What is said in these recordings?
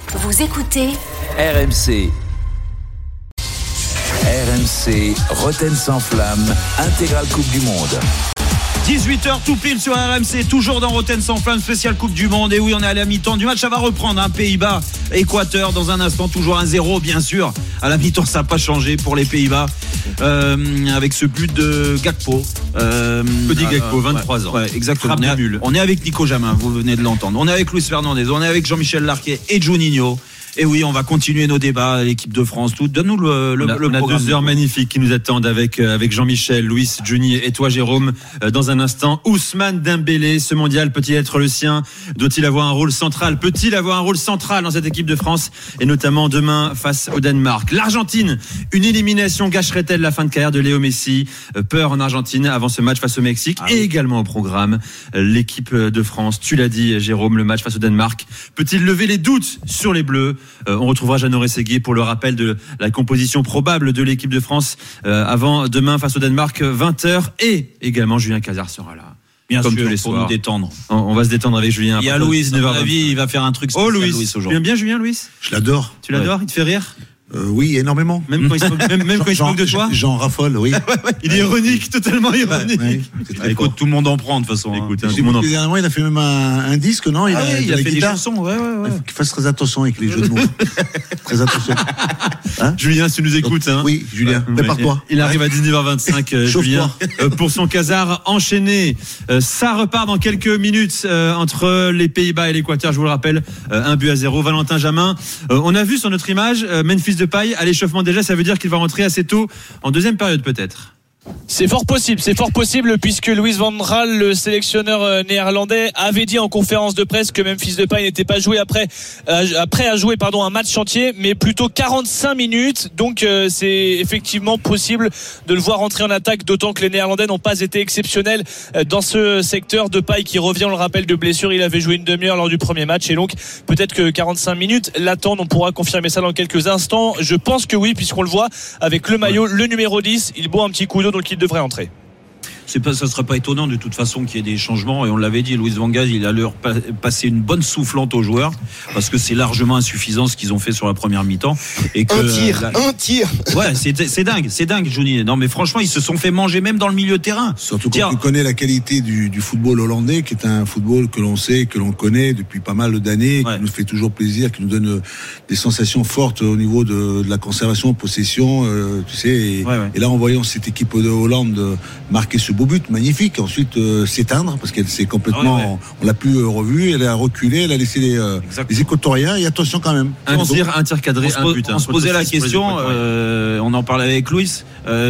Vous écoutez RMC. RMC, Rotten sans flamme, intégrale Coupe du Monde. 18h tout pile sur RMC, toujours dans Rotten sans flamme, spécial Coupe du Monde. Et oui, on est à la mi-temps du match, ça va reprendre, Pays-Bas, Équateur, dans un instant, toujours 1-0 bien sûr. À la mi-temps, ça n'a pas changé pour les Pays-Bas, avec ce but de Gakpo. Petit Gakpo, 23 ans. Ouais, exactement. On est avec Nico Jamin, vous venez de l'entendre. On est avec Luis Fernandez, on est avec Jean-Michel Larquet et Juninho. Et oui, on va continuer nos débats, l'équipe de France, tout. Donne-nous le programme. On a 2 heures magnifiques qui nous attendent avec Jean-Michel, Louis, Juni et toi, Jérôme. Dans un instant, Ousmane Dembélé, ce mondial peut-il être le sien? Doit-il avoir un rôle central? Peut-il avoir un rôle central dans cette équipe de France? Et notamment demain face au Danemark. L'Argentine, une élimination gâcherait-elle la fin de carrière de Léo Messi? Peur en Argentine avant ce match face au Mexique. Et également au programme, l'équipe de France. Tu l'as dit, Jérôme, le match face au Danemark. Peut-il lever les doutes sur les Bleus? On retrouvera Jeannot Rességuier pour le rappel de la composition probable de l'équipe de France avant demain face au Danemark 20h, et également Julien Cazard sera là. Bien comme sûr, tous les pour soirs. nous détendre. On va se détendre avec Julien. Il y a Louis, à mon avis, il va faire un truc spécial. Louis aujourd'hui. Tu aimes bien Julien, Louis? Je l'adore. Tu l'adores? Il te fait rire? Oui, énormément. Même quand il se moque de toi? J'en raffole, oui. Il est ironique, totalement ironique. Ouais, c'est très Écoute, fort. tout le monde en prend de toute façon. Écoute, Tout tout le monde en Dernièrement, il a fait même un disque, non? Il il a fait des guitare. chansons. Ouais. Il faut qu'il fasse très attention avec les jeux de mots. Très attention. Julien, si tu nous écoutes, hein. Oui, Julien, prépare-toi. Il arrive à 19h25, Julien, pour son Cazard enchaîné. Ça repart dans quelques minutes entre les Pays-Bas et l'Équateur, je vous le rappelle, 1-0. Valentin Jamin, on a vu sur notre image Memphis Depay à l'échauffement déjà, ça veut dire qu'il va rentrer assez tôt en deuxième période peut-être. C'est fort possible puisque Louis van Gaal, le sélectionneur néerlandais, avait dit en conférence de presse que Memphis Depay n'était pas joué prêt à jouer un match entier, mais plutôt 45 minutes. Donc c'est effectivement possible de le voir entrer en attaque, d'autant que les Néerlandais n'ont pas été exceptionnels dans ce secteur. Depay qui revient, on le rappelle, de blessure, il avait joué une demi-heure lors du premier match, et donc peut-être que 45 minutes l'attendent. On pourra confirmer ça dans quelques instants. Je pense que oui, puisqu'on le voit avec le maillot, le numéro 10, il boit un petit coup d'eau, donc il devrait entrer. Ça serait pas étonnant de toute façon qu'il y ait des changements, et on l'avait dit, Louis van Gaal, il a leur passer une bonne soufflante aux joueurs, parce que c'est largement insuffisant ce qu'ils ont fait sur la première mi-temps. Et que, un tir. Ouais, c'est dingue, Johnny. Non, mais franchement, ils se sont fait manger même dans le milieu de terrain. Surtout quand tu connais la qualité du football hollandais, qui est un football que l'on sait, que l'on connaît depuis pas mal d'années, qui nous fait toujours plaisir, qui nous donne des sensations fortes au niveau de la conservation, possession, tu sais. Et là, en voyant cette équipe de Hollande marquer ce beau but magnifique, ensuite s'éteindre, parce qu'elle s'est complètement, on l'a plus revue, elle a reculé, elle a laissé les Équatoriens, et attention quand même. Un tir cadré, un but. On se posait la question, on en parlait avec Louis,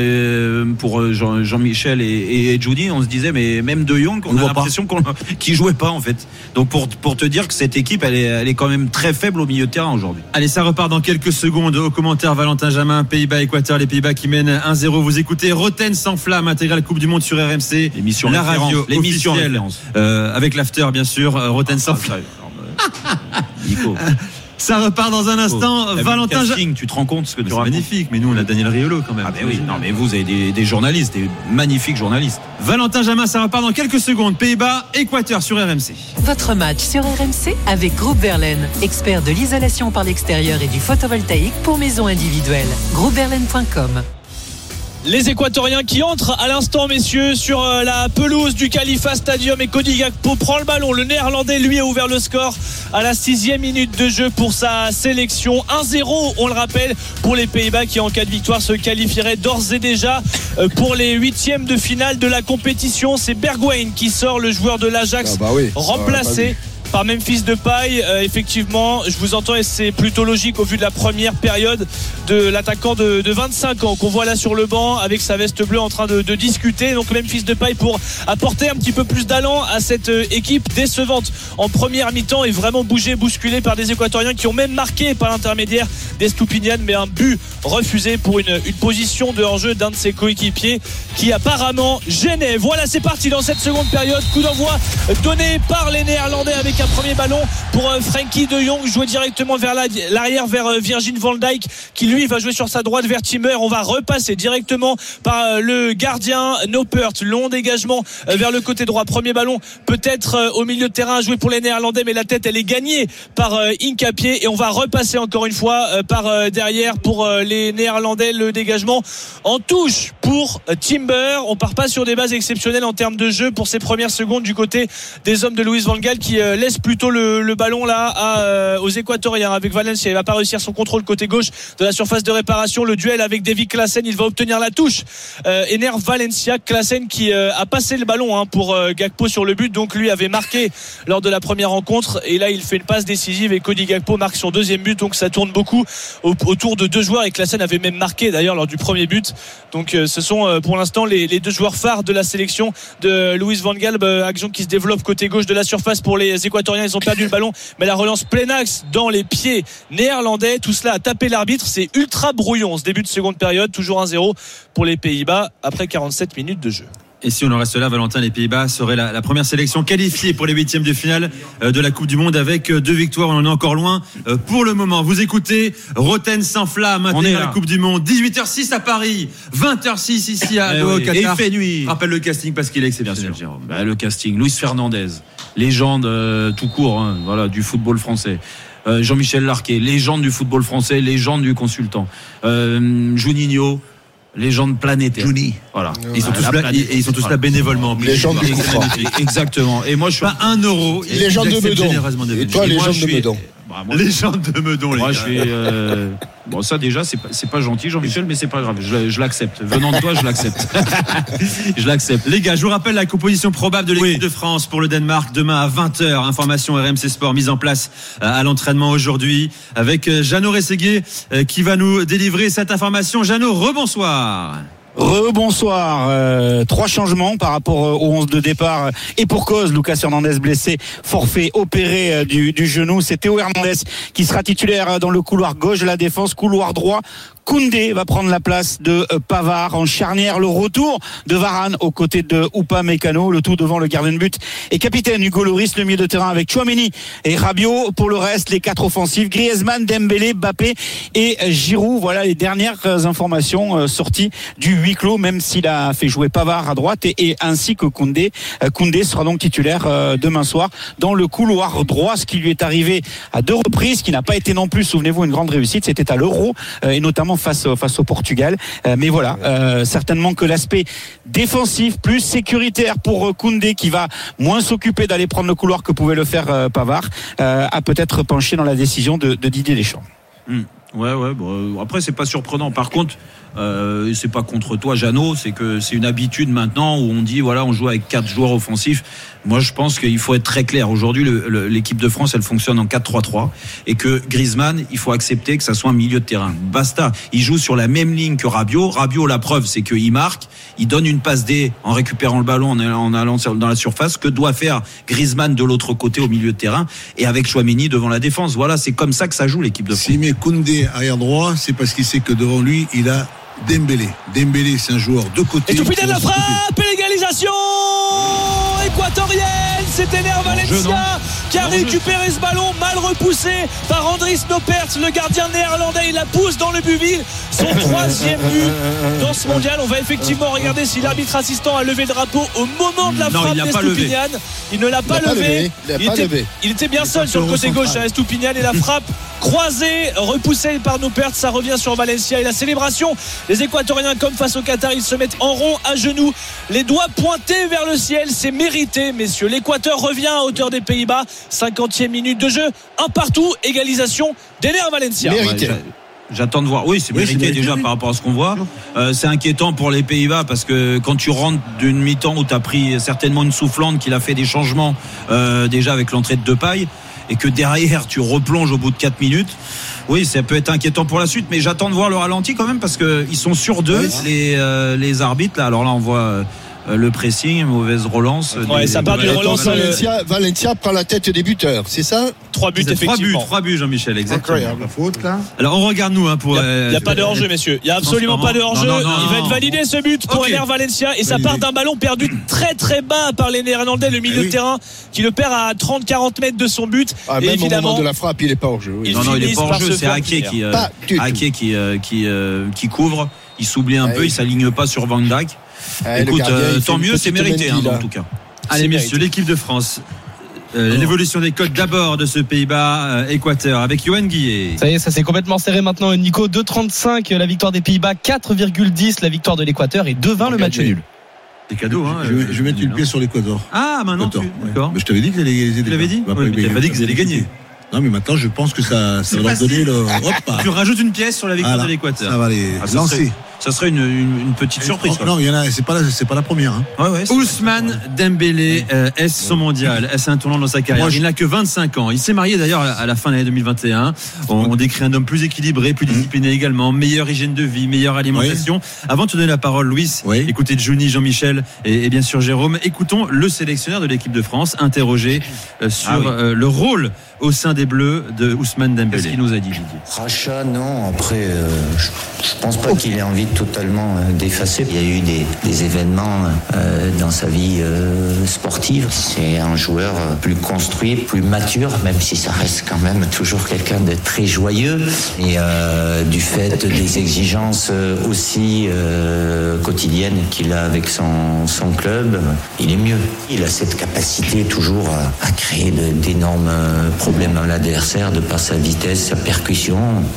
pour Jean-Michel et Judy, on se disait, mais même De Jong, on a l'impression qu'il jouait pas en fait. Donc pour te dire que cette équipe, elle est quand même très faible au milieu de terrain aujourd'hui. Allez, ça repart dans quelques secondes. Au commentaire, Valentin Jamin, Pays-Bas, Équateur, les Pays-Bas qui mènent 1-0. Vous écoutez Rotten sans flamme, intégrale Coupe du Monde sur RMC, la radio officielle, avec l'after bien sûr, Rotten sans flamme. Nico. Ça repart dans un instant. Valentin Jamin, tu te rends compte ce que tu racontes? C'est magnifique, mais nous on a Daniel Riolo quand même. Ah ben oui, non mais vous avez des journalistes, des magnifiques journalistes. Valentin Jamin, ça repart dans quelques secondes. Pays-Bas, Équateur sur RMC. Votre match sur RMC avec Groupe Verlaine, expert de l'isolation par l'extérieur et du photovoltaïque pour maisons individuelles. groupeverlaine.com. Les Équatoriens qui entrent à l'instant, messieurs, sur la pelouse du Khalifa Stadium, et Cody Gakpo prend le ballon. Le Néerlandais, lui, a ouvert le score à la 6e minute de jeu pour sa sélection. 1-0, on le rappelle, pour les Pays-Bas qui, en cas de victoire, se qualifieraient d'ores et déjà pour les 8e de finale de la compétition. C'est Bergwijn qui sort, le joueur de l'Ajax, remplacé par Memphis Depay. Effectivement, je vous entends, et c'est plutôt logique au vu de la première période de l'attaquant de 25 ans qu'on voit là sur le banc avec sa veste bleue en train de discuter. Donc Memphis Depay pour apporter un petit peu plus d'allant à cette équipe décevante en première mi-temps, et vraiment bousculé par des Équatoriens qui ont même marqué par l'intermédiaire d'Estupiñán, mais un but refusé pour une position de hors-jeu d'un de ses coéquipiers qui apparemment gênait. Voilà, c'est parti dans cette seconde période. Coup d'envoi donné par les Néerlandais avec avec un premier ballon pour Frenkie de Jong, joué directement vers l'arrière, vers Virgil van Dijk, qui lui va jouer sur sa droite vers Timber. On va repasser directement par le gardien Noppert, long dégagement vers le côté droit. Premier ballon peut-être au milieu de terrain, joué pour les Néerlandais, mais la tête elle est gagnée par Hincapié, et on va repasser encore une fois par derrière pour les Néerlandais. Le dégagement en touche pour Timber. On part pas sur des bases exceptionnelles en termes de jeu pour ces premières secondes du côté des hommes de Louis van Gaal, qui laisse plutôt le ballon là aux Équatoriens avec Valencia. Il va pas réussir son contrôle côté gauche de la surface de réparation. Le duel avec Davy Klaassen, il va obtenir la touche. Ener Valencia, Klaassen qui a passé le ballon pour Gakpo sur le but, donc lui avait marqué lors de la première rencontre, et là il fait une passe décisive et Cody Gakpo marque son deuxième but. Donc ça tourne beaucoup autour de deux joueurs, et Klaassen avait même marqué d'ailleurs lors du premier but. Donc ce sont pour l'instant les deux joueurs phares de la sélection de Louis van Gaal. Action qui se développe côté gauche de la surface pour les Équatoriens. Ils ont perdu le ballon, mais la relance plein axe dans les pieds néerlandais. Tout cela a tapé l'arbitre. C'est ultra brouillon ce début de seconde période. Toujours 1-0 pour les Pays-Bas après 47 minutes de jeu. Et si on en reste là, Valentin, les Pays-Bas seraient la première sélection qualifiée pour les huitièmes de finale de la Coupe du Monde avec 2 victoires. On en est encore loin pour le moment. Vous écoutez Roten sans flamme, intégral à la Coupe du Monde. 18h06 à Paris, 20h06 ici à Doha, au Qatar. Et il fait nuit. Rappelle le casting parce qu'il est exceptionnel, Jérôme. Le casting, Luis Fernandez, légende tout court, voilà, du football français. Jean-Michel Larquet, légende du football français, légende du consultant. Juninho, légende planétaire. Juni. Voilà. Ils sont tous là bénévolement. Légende du coup franc. Exactement. Et moi je suis pas 1 euro. Légende de Meudon. Et toi, légende de Meudon. Légende de Meudon. Moi je suis bon, ça déjà c'est pas gentil, Jean-Michel, mais c'est pas grave, je l'accepte. Venant de toi, je l'accepte. Je l'accepte. Les gars, je vous rappelle la composition probable de l'équipe de France pour le Danemark demain à 20h. Information RMC Sport mise en place à l'entraînement aujourd'hui avec Jeannot Rességuier qui va nous délivrer cette information. Jeannot, rebonsoir. Rebonsoir. 3 changements par rapport au 11 de départ, et pour cause. Lucas Hernandez blessé, forfait, opéré du genou. C'est Théo Hernandez qui sera titulaire dans le couloir gauche de la défense. Couloir droit, Koundé va prendre la place de Pavard. En charnière, le retour de Varane aux côtés de Upamecano, le tout devant le gardien de but et capitaine Hugo Lloris. Le milieu de terrain avec Tchouaméni et Rabiot. Pour le reste, les 4 offensifs, Griezmann, Dembélé, Mbappé et Giroud. Voilà les dernières informations sorties du huis clos, même s'il a fait jouer Pavard à droite et ainsi que Koundé. Koundé sera donc titulaire demain soir dans le couloir droit, ce qui lui est arrivé à 2 reprises, qui n'a pas été non plus, souvenez-vous, une grande réussite. C'était à l'Euro et notamment face au Portugal. Mais voilà, certainement que l'aspect défensif plus sécuritaire pour Koundé, qui va moins s'occuper d'aller prendre le couloir que pouvait le faire Pavard, a peut-être penché dans la décision de Didier Deschamps. Ouais, bon, après c'est pas surprenant. Par contre, c'est pas contre toi, Jeannot, c'est que c'est une habitude maintenant où on dit voilà, on joue avec 4 joueurs offensifs. Moi je pense qu'il faut être très clair. Aujourd'hui l'équipe de France elle fonctionne en 4-3-3 et que Griezmann, il faut accepter que ça soit un milieu de terrain. Basta, il joue sur la même ligne que Rabiot. Rabiot, la preuve c'est qu'il marque, il donne une passe D en récupérant le ballon, en allant dans la surface. Que doit faire Griezmann de l'autre côté au milieu de terrain et avec Tchouaméni devant la défense. Voilà, c'est comme ça que ça joue l'équipe de France. S'il met Koundé arrière droit, c'est parce qu'il sait que devant lui il a Dembélé, c'est un joueur de côté. Et tout de la frappe, l'égalisation équatorienne. C'est Ener Valencia qui a récupéré ce ballon mal repoussé par Andries Noppert, le gardien néerlandais. Il la pousse dans le but vide. Son 3e but dans ce mondial. On va effectivement regarder si l'arbitre assistant a levé le drapeau au moment de la frappe d'Estoupinian. Il ne l'a pas levé. Il était bien seul sur le côté gauche à Estoupinian, et la frappe croisée, repoussée par Noppert, ça revient sur Valencia. Et la célébration, les Équatoriens comme face au Qatar, ils se mettent en rond à genoux, les doigts pointés vers le ciel. C'est mérité, messieurs. L'Équateur revient à hauteur des Pays-Bas. 50e minute de jeu, un partout, égalisation d'Ener Valencia. Mérité. J'attends de voir. Oui, c'est mérité déjà par rapport à ce qu'on voit. C'est inquiétant pour les Pays-Bas parce que quand tu rentres d'une mi-temps où tu as pris certainement une soufflante, qu'il a fait des changements déjà avec l'entrée de Depay, et que derrière tu replonges au bout de 4 minutes, oui, ça peut être inquiétant pour la suite. Mais j'attends de voir le ralenti quand même parce que ils sont sur 2 les arbitres là. Alors là on voit le pressing, mauvaise relance. Ça part du relance. Valencia prend la tête des buteurs, c'est ça? 3 buts, effectivement. 3 buts, Jean-Michel, exactement. La faute, là. Alors, on regarde nous pour. Il n'y a pas de hors-jeu, messieurs. Il n'y a absolument pas de hors-jeu. Il va être validé ce but pour Ener Valencia et ça part d'un ballon perdu très très bas par les Néerlandais, le milieu de terrain qui le perd à 30-40 mètres de son but. Et même évidemment, au moment de la frappe, il n'est pas hors-jeu. Il n'est pas hors-jeu. C'est Ake qui couvre. Il s'oublie un peu, il s'aligne pas sur Van Dijk. Écoute, tant mieux, c'est mérité en tout cas. Allez messieurs, l'équipe de France. L'évolution des codes d'abord de ce Pays-Bas Équateur avec Yoann Guillet. Ça y est, ça s'est complètement serré maintenant, Nico. 2,35 la victoire des Pays-Bas, 4,10 la victoire de l'Équateur et 2,20 le match nul. C'est cadeau, hein. Je vais mettre une pièce sur l'Équateur. Ah, maintenant d'accord. Mais je t'avais dit qu'ils allaient gagner. Tu l'avais dit? Tu n'avais pas dit qu'ils allaient gagner. Non, mais maintenant, je pense que ça va leur donner le. Tu rajoutes une pièce sur la victoire de l'Équateur. Ça va les lancer. Ça serait une petite surprise. Non, il y en a. C'est pas la première. Hein. Ousmane Dembélé, est-ce son mondial? Est-ce un tournant dans sa carrière? Il n'a que 25 ans. Il s'est marié d'ailleurs à la fin de l'année 2021. On décrit un homme plus équilibré, plus discipliné également, meilleure hygiène de vie, meilleure alimentation. Avant de te donner la parole, Louis, écoutez Johnny, Jean-Michel et bien sûr Jérôme. Écoutons le sélectionneur de l'équipe de France interrogé sur le rôle au sein des Bleus de Ousmane Dembélé. Qu'est-ce qu'il nous a dit, Didier? Rachat, non. Après, je pense pas qu'il ait envie de totalement d'effacer. Il y a eu des événements dans sa vie sportive. C'est un joueur plus construit, plus mature, même si ça reste quand même toujours quelqu'un de très joyeux. Et du fait des exigences aussi quotidiennes qu'il a avec son club, il est mieux. Il a cette capacité toujours à créer d'énormes problème à l'adversaire de par sa vitesse, sa percussion.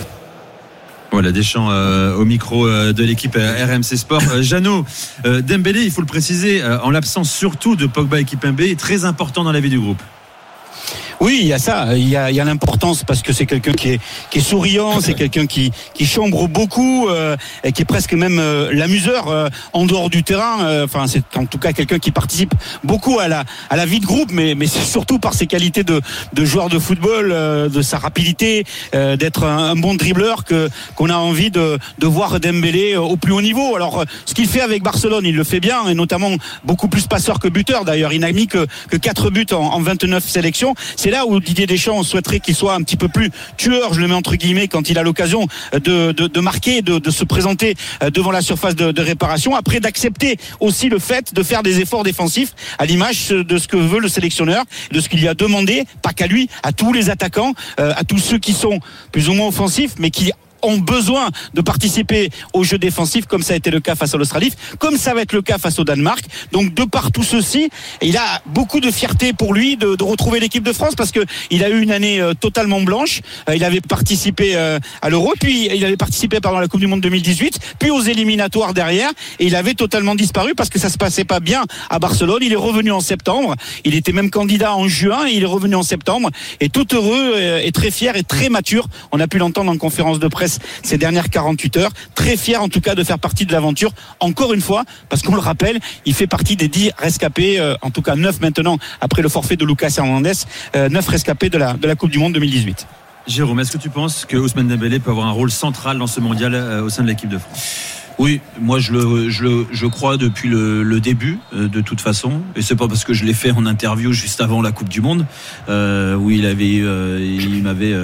Voilà, Deschamps au micro de l'équipe RMC Sport. Jeannot, Dembélé, il faut le préciser, en l'absence surtout de Pogba et Kimpembe, est très important dans la vie du groupe. Oui, il y a ça, il y a l'importance parce que c'est quelqu'un qui est souriant, c'est quelqu'un qui chambre beaucoup, et qui est presque même l'amuseur en dehors du terrain. Enfin, c'est en tout cas quelqu'un qui participe beaucoup à la vie de groupe, mais c'est surtout par ses qualités de joueur de football, de sa rapidité, d'être un bon dribbleur qu'on a envie de voir Dembélé au plus haut niveau. Alors, ce qu'il fait avec Barcelone, il le fait bien, et notamment beaucoup plus passeur que buteur. D'ailleurs, il n'a mis que 4 buts en 29 sélections. C'est là où Didier Deschamps souhaiterait qu'il soit un petit peu plus tueur, je le mets entre guillemets, quand il a l'occasion de marquer, de se présenter devant la surface de réparation, après d'accepter aussi le fait de faire des efforts défensifs à l'image de ce que veut le sélectionneur, de ce qu'il lui a demandé, pas qu'à lui, à tous les attaquants, à tous ceux qui sont plus ou moins offensifs, mais qui ont besoin de participer au jeu défensif, comme ça a été le cas face à l'Australie, comme ça va être le cas face au Danemark. Donc de par tout ceci, il a beaucoup de fierté pour lui de retrouver l'équipe de France, parce que il a eu une année totalement blanche. Il avait participé à l'Euro, puis il avait participé à la Coupe du Monde 2018, puis aux éliminatoires derrière, et il avait totalement disparu parce que ça se passait pas bien à Barcelone. Il est revenu en septembre, il était même candidat en juin, et il est revenu en septembre, et tout heureux et très fier et très mature. On a pu l'entendre en conférence de presse ces dernières 48 heures, très fier en tout cas de faire partie de l'aventure, encore une fois, parce qu'on le rappelle, il fait partie des 10 rescapés, en tout cas 9 maintenant après le forfait de Lucas Hernandez, 9 rescapés de la Coupe du Monde 2018. Jérôme, est-ce que tu penses que Ousmane Dembélé peut avoir un rôle central dans ce mondial au sein de l'équipe de France? Oui, moi je crois depuis le début, de toute façon, et c'est pas parce que je l'ai fait en interview juste avant la Coupe du Monde, où il m'avait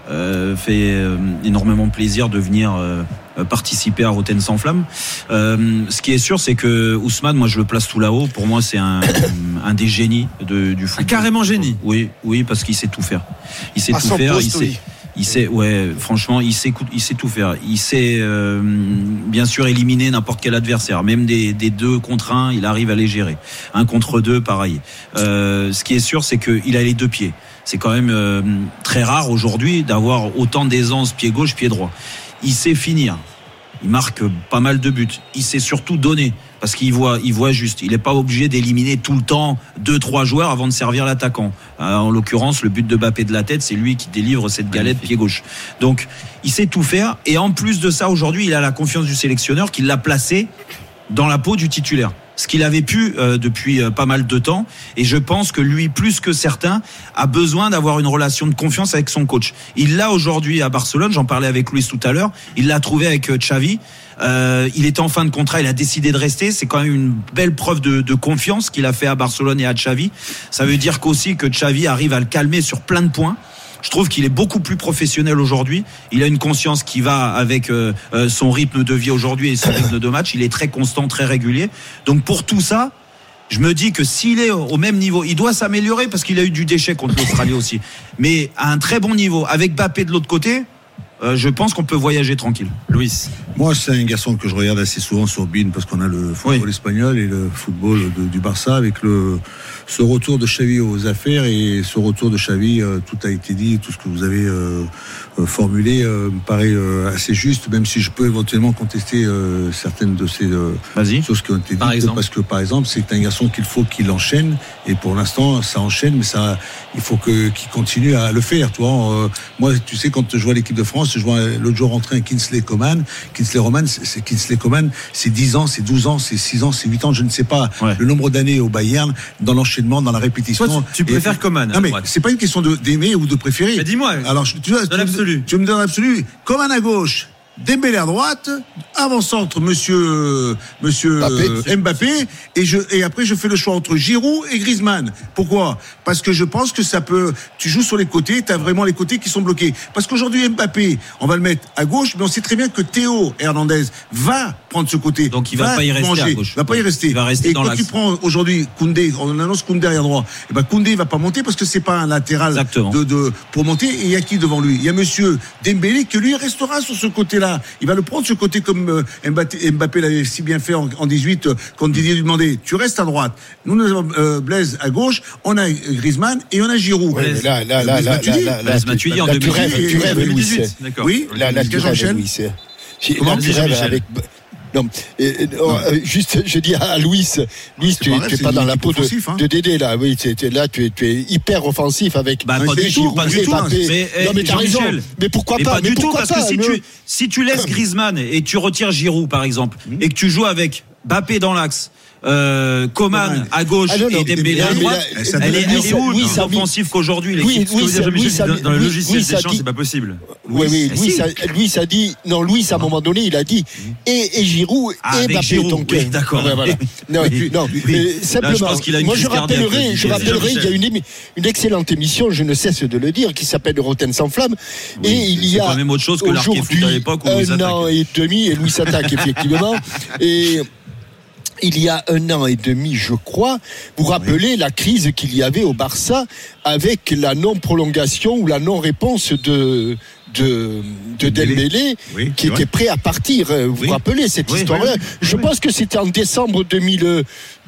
fait énormément plaisir de venir participer à Rotten sans flamme. Ce qui est sûr, c'est que Ousmane, moi je le place tout là-haut. Pour moi, c'est un des génies du football. Ah, carrément génie. Oui, parce qu'il sait tout faire. Il sait tout faire. Il sait, franchement, il sait tout faire. Il sait, bien sûr, éliminer n'importe quel adversaire. Même des 2 contre 1, il arrive à les gérer. 1 contre 2, pareil. Ce qui est sûr, c'est qu'il a les 2 pieds. C'est quand même très rare aujourd'hui d'avoir autant d'aisance pied gauche, pied droit. Il sait finir. Il marque pas mal de buts. Il sait surtout donner, parce qu'il voit juste. Il n'est pas obligé d'éliminer tout le temps 2-3 joueurs avant de servir l'attaquant. En l'occurrence, le but de Mbappé de la tête, c'est lui qui délivre cette galette pied gauche. Donc, il sait tout faire. Et en plus de ça, aujourd'hui, il a la confiance du sélectionneur qui l'a placé dans la peau du titulaire. ce qu'il avait pu depuis pas mal de temps. Et je pense que lui, plus que certains, a besoin d'avoir une relation de confiance avec son coach. Il l'a aujourd'hui à Barcelone, j'en parlais avec Luis tout à l'heure, il l'a trouvé avec Xavi. Il était en fin de contrat, il a décidé de rester. C'est quand même une belle preuve de confiance qu'il a fait à Barcelone et à Xavi. Ça veut dire qu'aussi que Xavi arrive à le calmer sur plein de points. Je trouve qu'il est beaucoup plus professionnel aujourd'hui. Il a une conscience qui va avec son rythme de vie aujourd'hui et son rythme de match. Il est très constant, très régulier. Donc pour tout ça, je me dis que s'il est au même niveau, il doit s'améliorer parce qu'il a eu du déchet contre l'Australie aussi. Mais à un très bon niveau, avec Mbappé de l'autre côté, je pense qu'on peut voyager tranquille. Luis. Moi, c'est un garçon que je regarde assez souvent sur BeIN parce qu'on a le football espagnol et le football du Barça avec ce retour de Xavi aux affaires et ce retour de Xavi, tout a été dit, tout ce que vous avez formulé me paraît assez juste, même si je peux éventuellement contester certaines de ces choses qui ont été dites. Parce que, par exemple, c'est un garçon qu'il faut qu'il enchaîne et pour l'instant, ça enchaîne, mais ça, il faut qu'il continue à le faire. Tu vois, moi, tu sais, quand je vois l'équipe de France, je vois l'autre jour rentrer un Kingsley Coman, c'est 10 ans, c'est 12 ans, c'est 6 ans, c'est 8 ans, je ne sais pas le nombre d'années au Bayern, dans l'enchaînement, dans la répétition. Toi, tu préfères Coman. Non, mais c'est pas une question d'aimer ou de préférer. Mais dis-moi. Alors, tu me donnes l'absolu. Coman à gauche, Dembélé à droite, avant-centre, monsieur Mbappé, et après je fais le choix entre Giroud et Griezmann. Pourquoi ? Parce que je pense que tu joues sur les côtés, tu as vraiment les côtés qui sont bloqués. Parce qu'aujourd'hui Mbappé, on va le mettre à gauche, mais on sait très bien que Théo Hernandez va prendre ce côté. Donc il va pas y rester à gauche. Il va pas y rester. Il va rester et dans l'axe. Quand tu prends aujourd'hui Koundé, on annonce Koundé arrière droit, et ben Koundé va pas monter parce que c'est pas un latéral pour monter. Et il y a qui devant lui ? Il y a monsieur Dembélé qui lui restera sur ce côté-là. Il va le prendre ce côté comme Mbappé l'avait si bien fait en 18 quand Didier lui demandait tu restes à droite. Nous avons Blaise à gauche, on a Griezmann et on a Giroud. Blaise Matuidi en 2018. Tu rêves, Louis. Oui, là tu rêves, Louis. Comment tu rêves avec... Non, juste, je dis à Louis, tu es pas dans la peau de Dédé là. Oui, tu es hyper offensif avec. Pas du tout. Non, mais t'as raison. Mais pourquoi pas ? Pas du tout, parce que si tu laisses Griezmann et tu retires Giroud par exemple, et que tu joues avec Mbappé dans l'axe, Coman à gauche et Dembélé à droite, elle est où offensive qu'aujourd'hui l'équipe? Dans le logiciel des champs, c'est pas possible. Oui, Louis a dit, non, Louis à un moment donné, il a dit et Giroud et Mbappé. Donc, d'accord. Voilà. Non, simplement. Moi, je rappellerai, il y a une excellente émission, je ne cesse de le dire, qui s'appelle Rotten sans flamme. Et il y a. C'est quand même autre chose que l'Arquet Foot à l'époque où Louis attaque. 1 an et demi, et Louis attaque, effectivement. Et. Il y a 1 an et demi, je crois, vous rappelez la crise qu'il y avait au Barça avec la non-prolongation ou la non-réponse de Dembélé, qui était prêt à partir. Vous vous rappelez cette histoire-là ? Je pense que c'était en décembre 2020,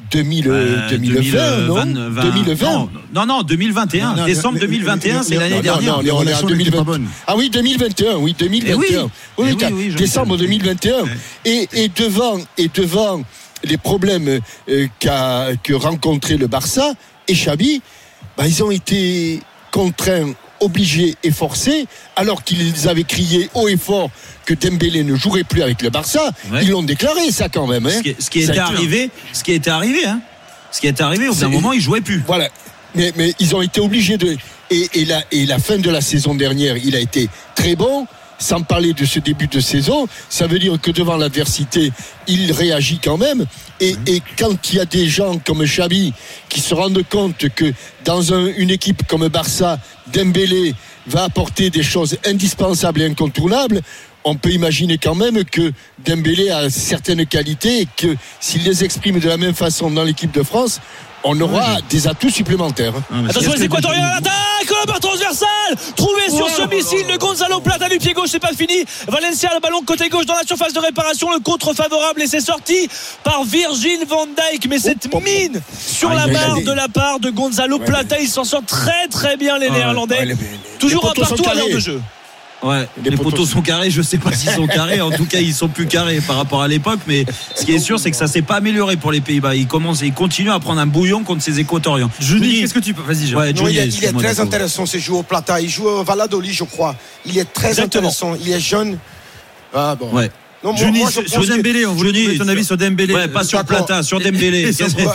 non 2020. Non, 2021. Décembre 2021, c'est l'année dernière. Non, on est en 2020. Ah oui, 2021. Oui, 2021. Décembre 2021. Et devant les problèmes que rencontrait le Barça et Xavi, ils ont été contraints, obligés et forcés, alors qu'ils avaient crié haut et fort que Dembélé ne jouerait plus avec le Barça. Ils l'ont déclaré, ça, quand même. Ce qui était arrivé, au bout d'un moment, il jouait plus. Voilà. Mais ils ont été obligés de. Et la fin de la saison dernière, il a été très bon. Sans parler de ce début de saison, ça veut dire que devant l'adversité, il réagit quand même. Et quand il y a des gens comme Xavi qui se rendent compte que dans une équipe comme Barça, Dembélé va apporter des choses indispensables et incontournables, on peut imaginer quand même que Dembélé a certaines qualités et que s'il les exprime de la même façon dans l'équipe de France, on aura des atouts supplémentaires. Attention, les Équatoriens à l'attaque, barre transversale, trouvé sur ce missile de Gonzalo Plata du pied gauche, c'est pas fini. Valencia, le ballon côté gauche dans la surface de réparation, le contre favorable et c'est sorti par Virgil van Dijk. Mais cette mine sur la barre de la part de Gonzalo Plata, il s'en sort très très bien les Néerlandais. Toujours un partout à l'heure de jeu. Ouais, les poteaux sont carrés, je sais pas s'ils sont carrés, en tout cas ils sont plus carrés par rapport à l'époque, mais ce qui est sûr c'est que ça s'est pas amélioré pour les Pays-Bas. Ils continuent à prendre un bouillon contre ces Équatoriens. Johnny, qu'est-ce que tu peux... Vas-y, Johnny. Il est très intéressant ce joueur au Plata, il joue au Valladolid je crois. Il est très intéressant, il est jeune. Ah bon. Ouais. Non, Johnny, moi, sur Dembélé, on voulait donner ton avis sur Dembélé. Ouais, pas sur Plata, sur Dembélé.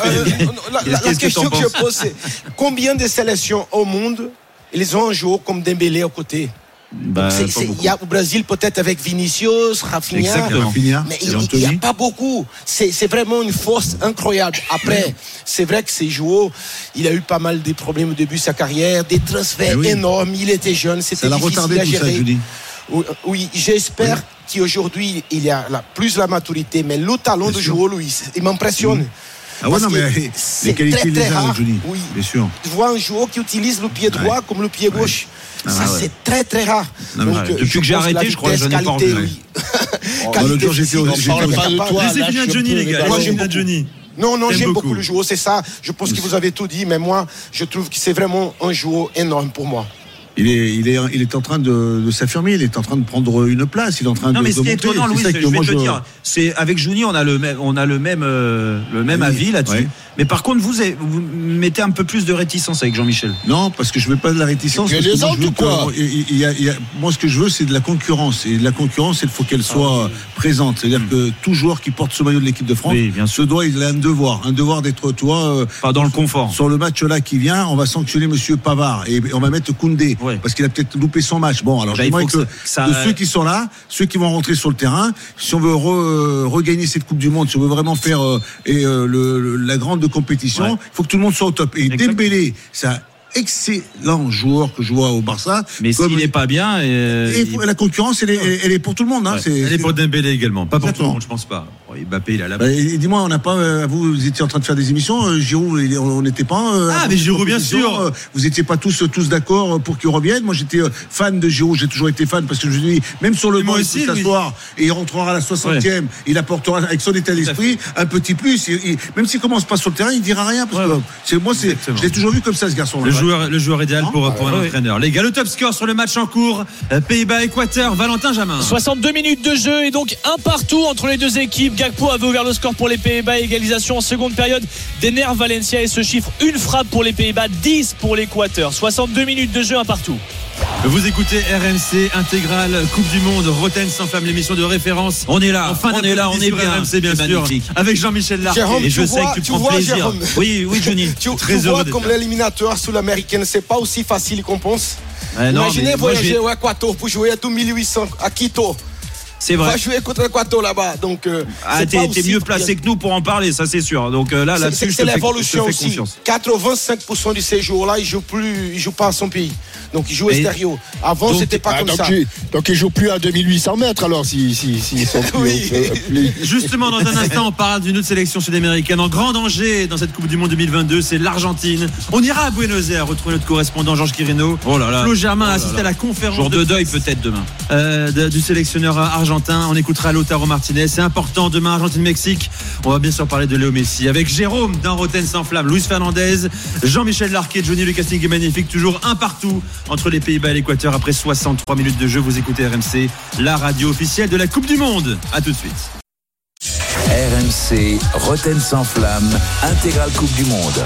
La question que je pose, c'est combien de sélections au monde ils ont un joueur comme Dembélé à côté? Il y a au Brésil peut-être avec Vinicius, Rafinha, mais il n'y a pas beaucoup. C'est vraiment une force incroyable. Après, c'est vrai que ces joueurs, il a eu pas mal de problèmes au début de sa carrière, des transferts énormes. Il était jeune, c'était difficile à gérer. Oui, j'espère qu'aujourd'hui il y a plus la maturité, mais le talent de joueur, lui, il m'impressionne. Ah ouais, non, mais les qualités les a, Johnny. Oui, bien sûr. Tu vois un joueur qui utilise le pied droit comme le pied gauche. C'est très très rare. Non, donc, depuis que j'ai arrêté, je crois que je n'ai pas envie. L'autre jour, j'étais pas de toi. Laissez finir Johnny, les gars. Moi, j'aime Johnny. Non, j'aime beaucoup le joueur, c'est ça. Je pense que vous avez tout dit, mais moi, je trouve que c'est vraiment un joueur énorme pour moi. Il est en train de s'affirmer, il est en train de prendre une place, il est en train de monter. Non, mais ce qui est étonnant, Louis, je vais te dire, c'est avec Johnny, on a le même avis là-dessus. Mais par contre, vous mettez un peu plus de réticence avec Jean-Michel. Non, parce que je veux pas de la réticence. Moi, ce que je veux, c'est de la concurrence. Et de la concurrence, il faut qu'elle soit présente. C'est-à-dire que tout joueur qui porte ce maillot de l'équipe de France il a un devoir d'être pas dans le confort. Sur le match là qui vient, on va sanctionner Monsieur Pavard et on va mettre Koundé. Parce qu'il a peut-être loupé son match. Bon, alors je dirais que de ceux qui sont là, ceux qui vont rentrer sur le terrain, si on veut regagner cette Coupe du Monde, si on veut vraiment faire la grande compétition, il faut que tout le monde soit au top. Et Dembélé, ça excellent joueur que je vois au Barça. Mais s'il n'est pas bien. La concurrence, elle est pour tout le monde. Hein, elle est pour Dembélé également. Pas pour tout le monde, je pense pas. Mbappé, il a la. Dis-moi, on n'a pas. Vous étiez en train de faire des émissions. Giroud, on n'était pas. Mais Giroud, bien sûr. Vous n'étiez pas tous d'accord pour qu'il revienne. Moi, j'étais fan de Giroud. J'ai toujours été fan parce que je me dis, même sur le banc, il peut s'asseoir et il rentrera à la 60e. Il apportera avec son état d'esprit un petit plus. Même s'il commence pas sur le terrain, il dira rien parce que je l'ai toujours vu comme ça, ce garçon-là. Le joueur idéal pour un entraîneur. Les gars, le top score sur le match en cours, Pays-Bas-Équateur, Valentin Jamin. 62 minutes de jeu et donc un partout entre les deux équipes. Gakpo avait ouvert le score pour les Pays-Bas, égalisation en seconde période d'Ener Valencia et ce chiffre, une frappe pour les Pays-Bas, 10 pour l'Équateur. 62 minutes de jeu, un partout. Vous écoutez RMC intégrale Coupe du Monde, Roten sans flamme, l'émission de référence. On est là, on est bien. RMC, bien sûr, avec Jean-Michel Larquet. Jérôme, et je sais que tu prends plaisir. Jérôme, oui, Johnny. Tu vois comme l'éliminatoire sous l'américaine, c'est pas aussi facile qu'on pense. Imaginez voyager au Équateur pour jouer à 2800 à Quito. C'est vrai. On va jouer contre l'Équateur là-bas, donc. T'es mieux placé que nous pour en parler, ça c'est sûr. Donc là-dessus, c'est l'évolution aussi. 85% de ces joueurs-là, ils jouent pas à son pays. Donc ils jouent extérieur. Avant, c'était pas comme ça. Donc ils jouent plus à 2800 mètres alors s'ils sont plus. Justement, dans un instant, on parle d'une autre sélection sud-américaine en grand danger dans cette Coupe du Monde 2022. C'est l'Argentine. On ira à Buenos Aires retrouver notre correspondant Georges Quirino. Flo Germain a assisté à la conférence. Jour de deuil peut-être demain. Du sélectionneur argentin. On écoutera Lautaro Martinez. C'est important demain, Argentine-Mexique. On va bien sûr parler de Léo Messi avec Jérôme dans Roten sans flamme, Luis Fernandez, Jean-Michel Larquet, Johnny. Le casting est magnifique. Toujours un partout entre les Pays-Bas et l'Équateur après 63 minutes de jeu. Vous écoutez RMC, la radio officielle de la Coupe du Monde. À tout de suite. RMC, Roten sans flamme, intégrale Coupe du Monde.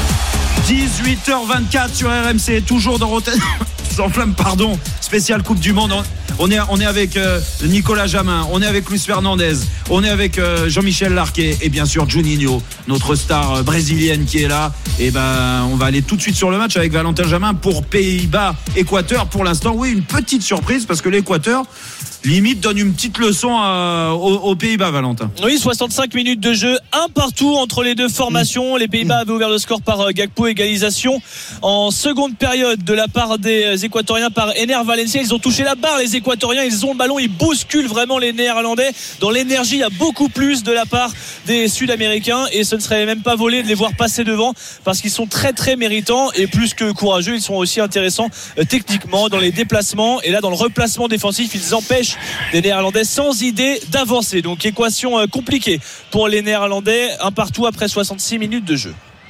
18h24 sur RMC, toujours dans Roten sans flamme, spécial Coupe du Monde. On est avec Nicolas Jamin, on est avec Luis Fernandez, on est avec Jean-Michel Larquet et bien sûr Juninho, notre star brésilienne qui est là. Et on va aller tout de suite sur le match avec Valentin Jamin pour Pays-Bas-Équateur. Pour l'instant, oui, une petite surprise parce que l'Équateur limite donne une petite leçon aux Pays-Bas, Valentin. Oui, 65 minutes de jeu, un partout entre les deux formations. Les Pays-Bas avaient ouvert le score par Gakpo, égalisation en seconde période de la part des Équatoriens par Ener Valencia. Ils ont touché la barre, les Équatoriens, ils ont le ballon, ils bousculent vraiment les Néerlandais. Dans l'énergie, il y a beaucoup plus de la part des Sud-Américains et ce ne serait même pas volé de les voir passer devant parce qu'ils sont très très méritants et plus que courageux, ils sont aussi intéressants techniquement dans les déplacements et là dans le replacement défensif, ils empêchent des Néerlandais sans idée d'avancer. Donc équation compliquée pour les Néerlandais, un partout après 66 minutes de jeu.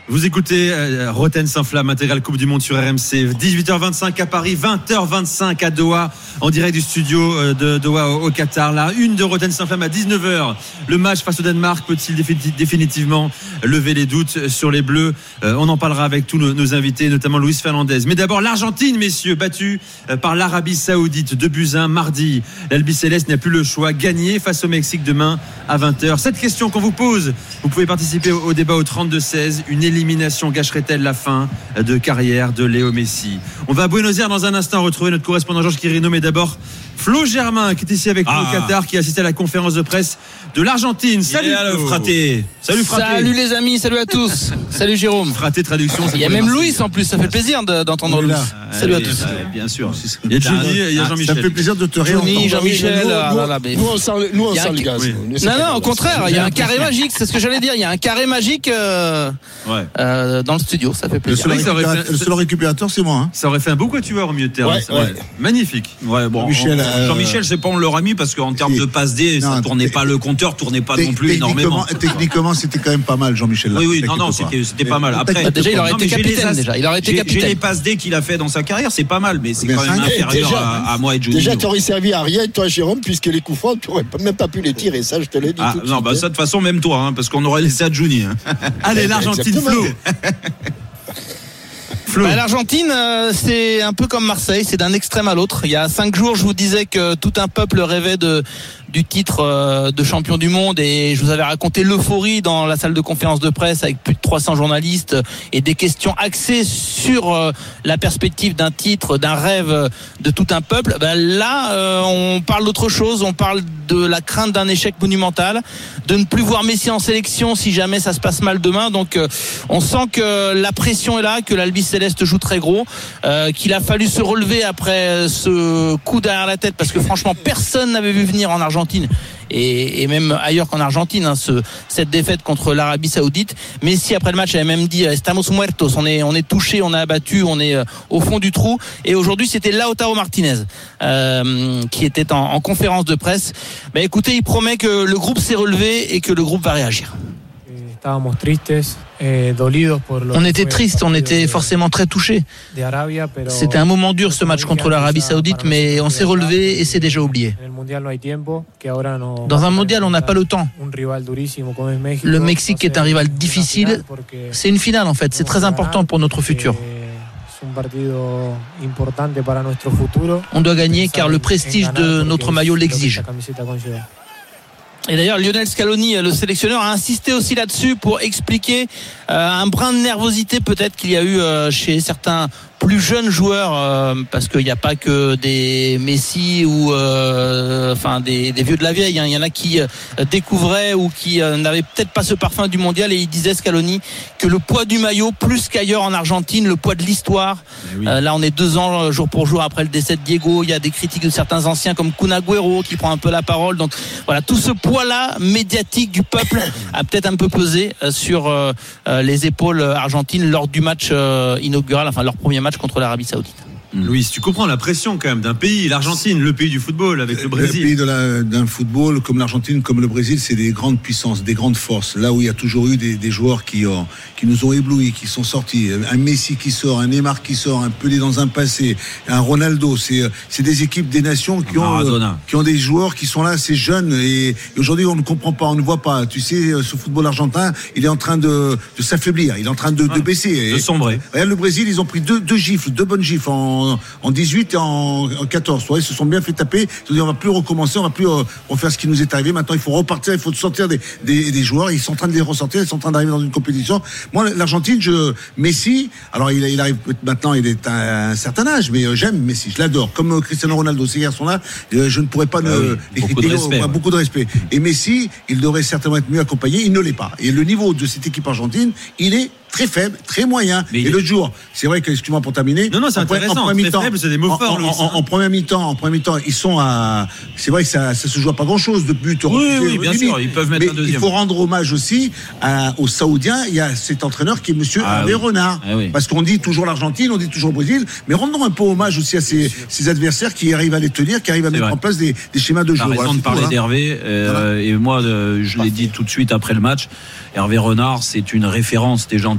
Vous écoutez Roten sans flamme, intégrale Coupe du Monde sur RMC. 18h25 à Paris, 20h25 à Doha, en direct du studio de Doha au Qatar. La une de Roten sans flamme à 19h. Le match face au Danemark peut-il définitivement lever les doutes sur les Bleus? On en parlera avec tous nos invités, notamment Luis Fernandez. Mais d'abord l'Argentine, messieurs, battue par l'Arabie Saoudite 2-1 mardi. L'Albi Céleste n'a plus le choix. Gagner face au Mexique demain à 20h. Cette question qu'on vous pose, vous pouvez participer au débat au 32-16. Une élimination gâcherait-elle la fin de carrière de Léo Messi? On va à Buenos Aires dans un instant retrouver notre correspondant Georges Quirino, mais d'abord Flo Germain qui est ici avec nous au Qatar, qui a assisté à la conférence de presse de l'Argentine. Salut Fraté. Salut Fraté. Salut les amis, salut à tous. Salut Jérôme. Fraté traduction. Il y a même Louis en plus, ça fait plaisir d'entendre Louis. Salut à tous. Bien sûr. Il y a Johnny, il y a Jean-Michel. Ça fait plaisir de te réentendre. Johnny, Jean-Michel. Nous on sent le gaz. Non, au contraire, il y a un carré magique, c'est ce que j'allais dire. Il y a un carré magique dans le studio, ça fait plaisir. Le seul récupérateur, c'est moi. Ça aurait fait un beau quatuor au milieu de terrain. Magnifique. Jean-Michel, c'est pas on l'aurait mis parce qu'en termes de passe D, ça tournait pas, le compteur tournait pas non plus énormément. Techniquement, c'était quand même pas mal, Jean-Michel. Oui, c'était pas mal. Après, déjà, il aurait été capitaine. J'ai les passes D qu'il a fait dans sa carrière, c'est pas mal, mais c'est quand même inférieur à moi et Johnny. Déjà, t'aurais servi à rien, toi, Jérôme, puisque les coups francs, tu aurais même pas pu les tirer. Ça, je te l'ai dit. Non, ça, de toute façon, même toi, parce qu'on aurait laissé à Johnny. Allez, l'Argentine, Flo. L'Argentine, c'est un peu comme Marseille, c'est d'un extrême à l'autre. Il y a 5 jours, je vous disais que tout un peuple rêvait du titre de champion du monde, et je vous avais raconté l'euphorie dans la salle de conférence de presse avec plus de 300 journalistes et des questions axées sur la perspective d'un titre, d'un rêve de tout un peuple. Là, on parle d'autre chose, on parle de la crainte d'un échec monumental, de ne plus voir Messi en sélection si jamais ça se passe mal demain. Donc on sent que la pression est là, que l'Albi Céleste joue très gros, qu'il a fallu se relever après ce coup derrière la tête, parce que franchement personne n'avait vu venir en Argentine et même ailleurs qu'en Argentine cette défaite contre l'Arabie Saoudite. Messi après le match avait même dit estamos muertos, on est touché, on est abattu, on est au fond du trou. Et aujourd'hui c'était Lautaro Martinez qui était en conférence de presse. Écoutez, il promet que le groupe s'est relevé et que le groupe va réagir. On était tristes, on était forcément très touchés. C'était un moment dur ce match contre l'Arabie Saoudite, mais on s'est relevé et c'est déjà oublié. Dans un mondial, on n'a pas le temps. Le Mexique est un rival difficile. C'est une finale en fait, c'est très important pour notre futur. On doit gagner car le prestige de notre maillot l'exige. Et d'ailleurs, Lionel Scaloni, le sélectionneur, a insisté aussi là-dessus pour expliquer un brin de nervosité peut-être qu'il y a eu chez certains plus jeunes joueurs, parce qu'il n'y a pas que des Messi ou des vieux de la vieille. Il y en a qui découvraient ou qui n'avaient peut-être pas ce parfum du mondial, et il disait, Scaloni, que le poids du maillot, plus qu'ailleurs en Argentine, le poids de l'histoire. Là, on est 2 ans jour pour jour après le décès de Diego. Il y a des critiques de certains anciens comme Kun Agüero qui prend un peu la parole. Donc voilà, tout ce poids-là médiatique du peuple a peut-être un peu pesé sur les épaules argentines lors du match inaugural, leur premier match contre l'Arabie Saoudite. Louis, tu comprends la pression quand même d'un pays, l'Argentine, le pays du football avec le Brésil. Le pays d'un football comme l'Argentine, comme le Brésil, c'est des grandes puissances, des grandes forces. Là où il y a toujours eu des joueurs qui nous ont éblouis, qui sont sortis. Un Messi qui sort, un Neymar qui sort, un Pelé dans un passé, un Ronaldo. C'est des équipes, des nations qui ont des joueurs qui sont là, c'est jeunes. Et aujourd'hui, on ne comprend pas, on ne voit pas. Tu sais, ce football argentin, il est en train de s'affaiblir, il est en train de baisser. De sombrer. Regarde le Brésil, ils ont pris deux bonnes gifles en 18 et en 14. Ouais, ils se sont bien fait taper. Ils ont dit, on va plus recommencer, on va plus refaire ce qui nous est arrivé. Maintenant, il faut repartir, il faut sortir des joueurs. Ils sont en train de les ressortir, ils sont en train d'arriver dans une compétition. Moi, l'Argentine, Messi, alors il arrive maintenant, il est à un certain âge, mais j'aime Messi, je l'adore. Comme Cristiano Ronaldo, ces garçons-là, je ne pourrais pas beaucoup de respect. Et Messi, il devrait certainement être mieux accompagné. Il ne l'est pas. Et le niveau de cette équipe argentine, il est très faible, très moyen. Et l'autre jour, c'est vrai que, excuse-moi pour terminer. Non, c'est intéressant. Très faible, c'est des mots forts, Louis. En première mi-temps, ils sont à. C'est vrai que ça se joue à pas grand-chose de but. Oui, bien sûr, ils peuvent mettre un deuxième. Il faut rendre hommage aussi aux Saoudiens. Il y a cet entraîneur qui est monsieur Hervé Renard. Parce qu'on dit toujours l'Argentine, on dit toujours le Brésil, mais rendons un peu hommage aussi à ces adversaires qui arrivent à les tenir, qui arrivent à mettre en place des schémas de jeu. T'as raison de parler d'Hervé. Et moi, je l'ai dit tout de suite après le match. Hervé Renard, c'est une référence. Déjà en tant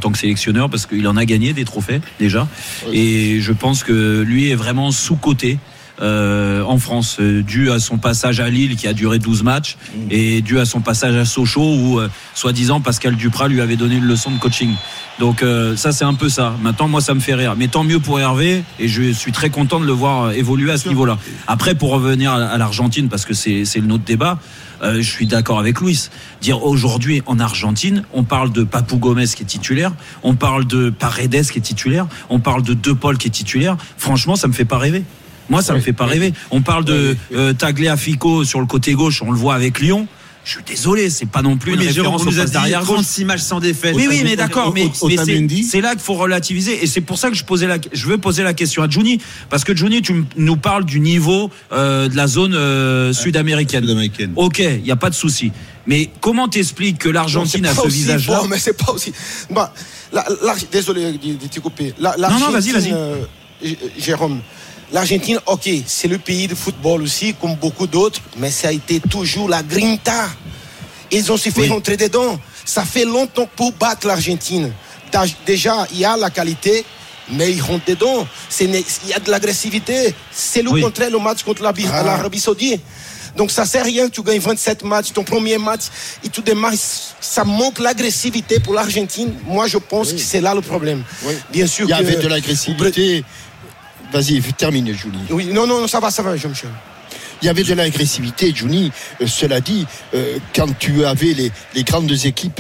tant que sélectionneur parce qu'il en a gagné des trophées déjà. Et je pense que lui est vraiment sous-coté. En France, dû à son passage à Lille qui a duré 12 matchs et dû à son passage à Sochaux où soi-disant Pascal Duprat lui avait donné une leçon de coaching. Donc ça c'est un peu ça. Maintenant moi ça me fait rire, mais tant mieux pour Hervé et je suis très content de le voir évoluer à ce niveau-là. Après pour revenir à l'Argentine parce que c'est le nôtre débat, je suis d'accord avec Luis. Dire aujourd'hui en Argentine, on parle de Papou Gomez qui est titulaire, on parle de Paredes qui est titulaire, on parle de De Paul qui est titulaire. Franchement ça me fait pas rêver. Moi, ça me fait pas rêver. On parle de Tagliafico sur le côté gauche, on le voit avec Lyon. Je suis désolé, c'est pas non plus une référence au poste d'arrière gauche. 36 matchs sans défaite. Oui, mais d'accord, mais c'est là qu'il faut relativiser et c'est pour ça que je veux poser la question à Juni parce que Juni, tu nous parles du niveau de la zone sud-américaine. OK, il y a pas de souci. Mais comment t'expliques que l'Argentine a ce visage-là? Mais c'est pas aussi. Bah, désolé de te couper. Non, vas-y. Jérôme. L'Argentine, ok, c'est le pays de football aussi, comme beaucoup d'autres, mais ça a été toujours la grinta. Ils ont su fait rentrer dedans. Ça fait longtemps pour battre l'Argentine. Déjà, il y a la qualité, mais ils rentrent dedans. Il y a de l'agressivité. C'est le contraire le match contre l'Arabie Saoudite. Donc ça sert à rien que tu gagnes 27 matchs, ton premier match, et tu démarres, ça manque l'agressivité pour l'Argentine. Moi, je pense que c'est là le problème. Bien sûr il y avait de l'agressivité. Vas-y, termine, Juni. Oui, non, ça va, Jean-Michel. Il y avait de l'agressivité, Juni. Cela dit, quand tu avais les grandes équipes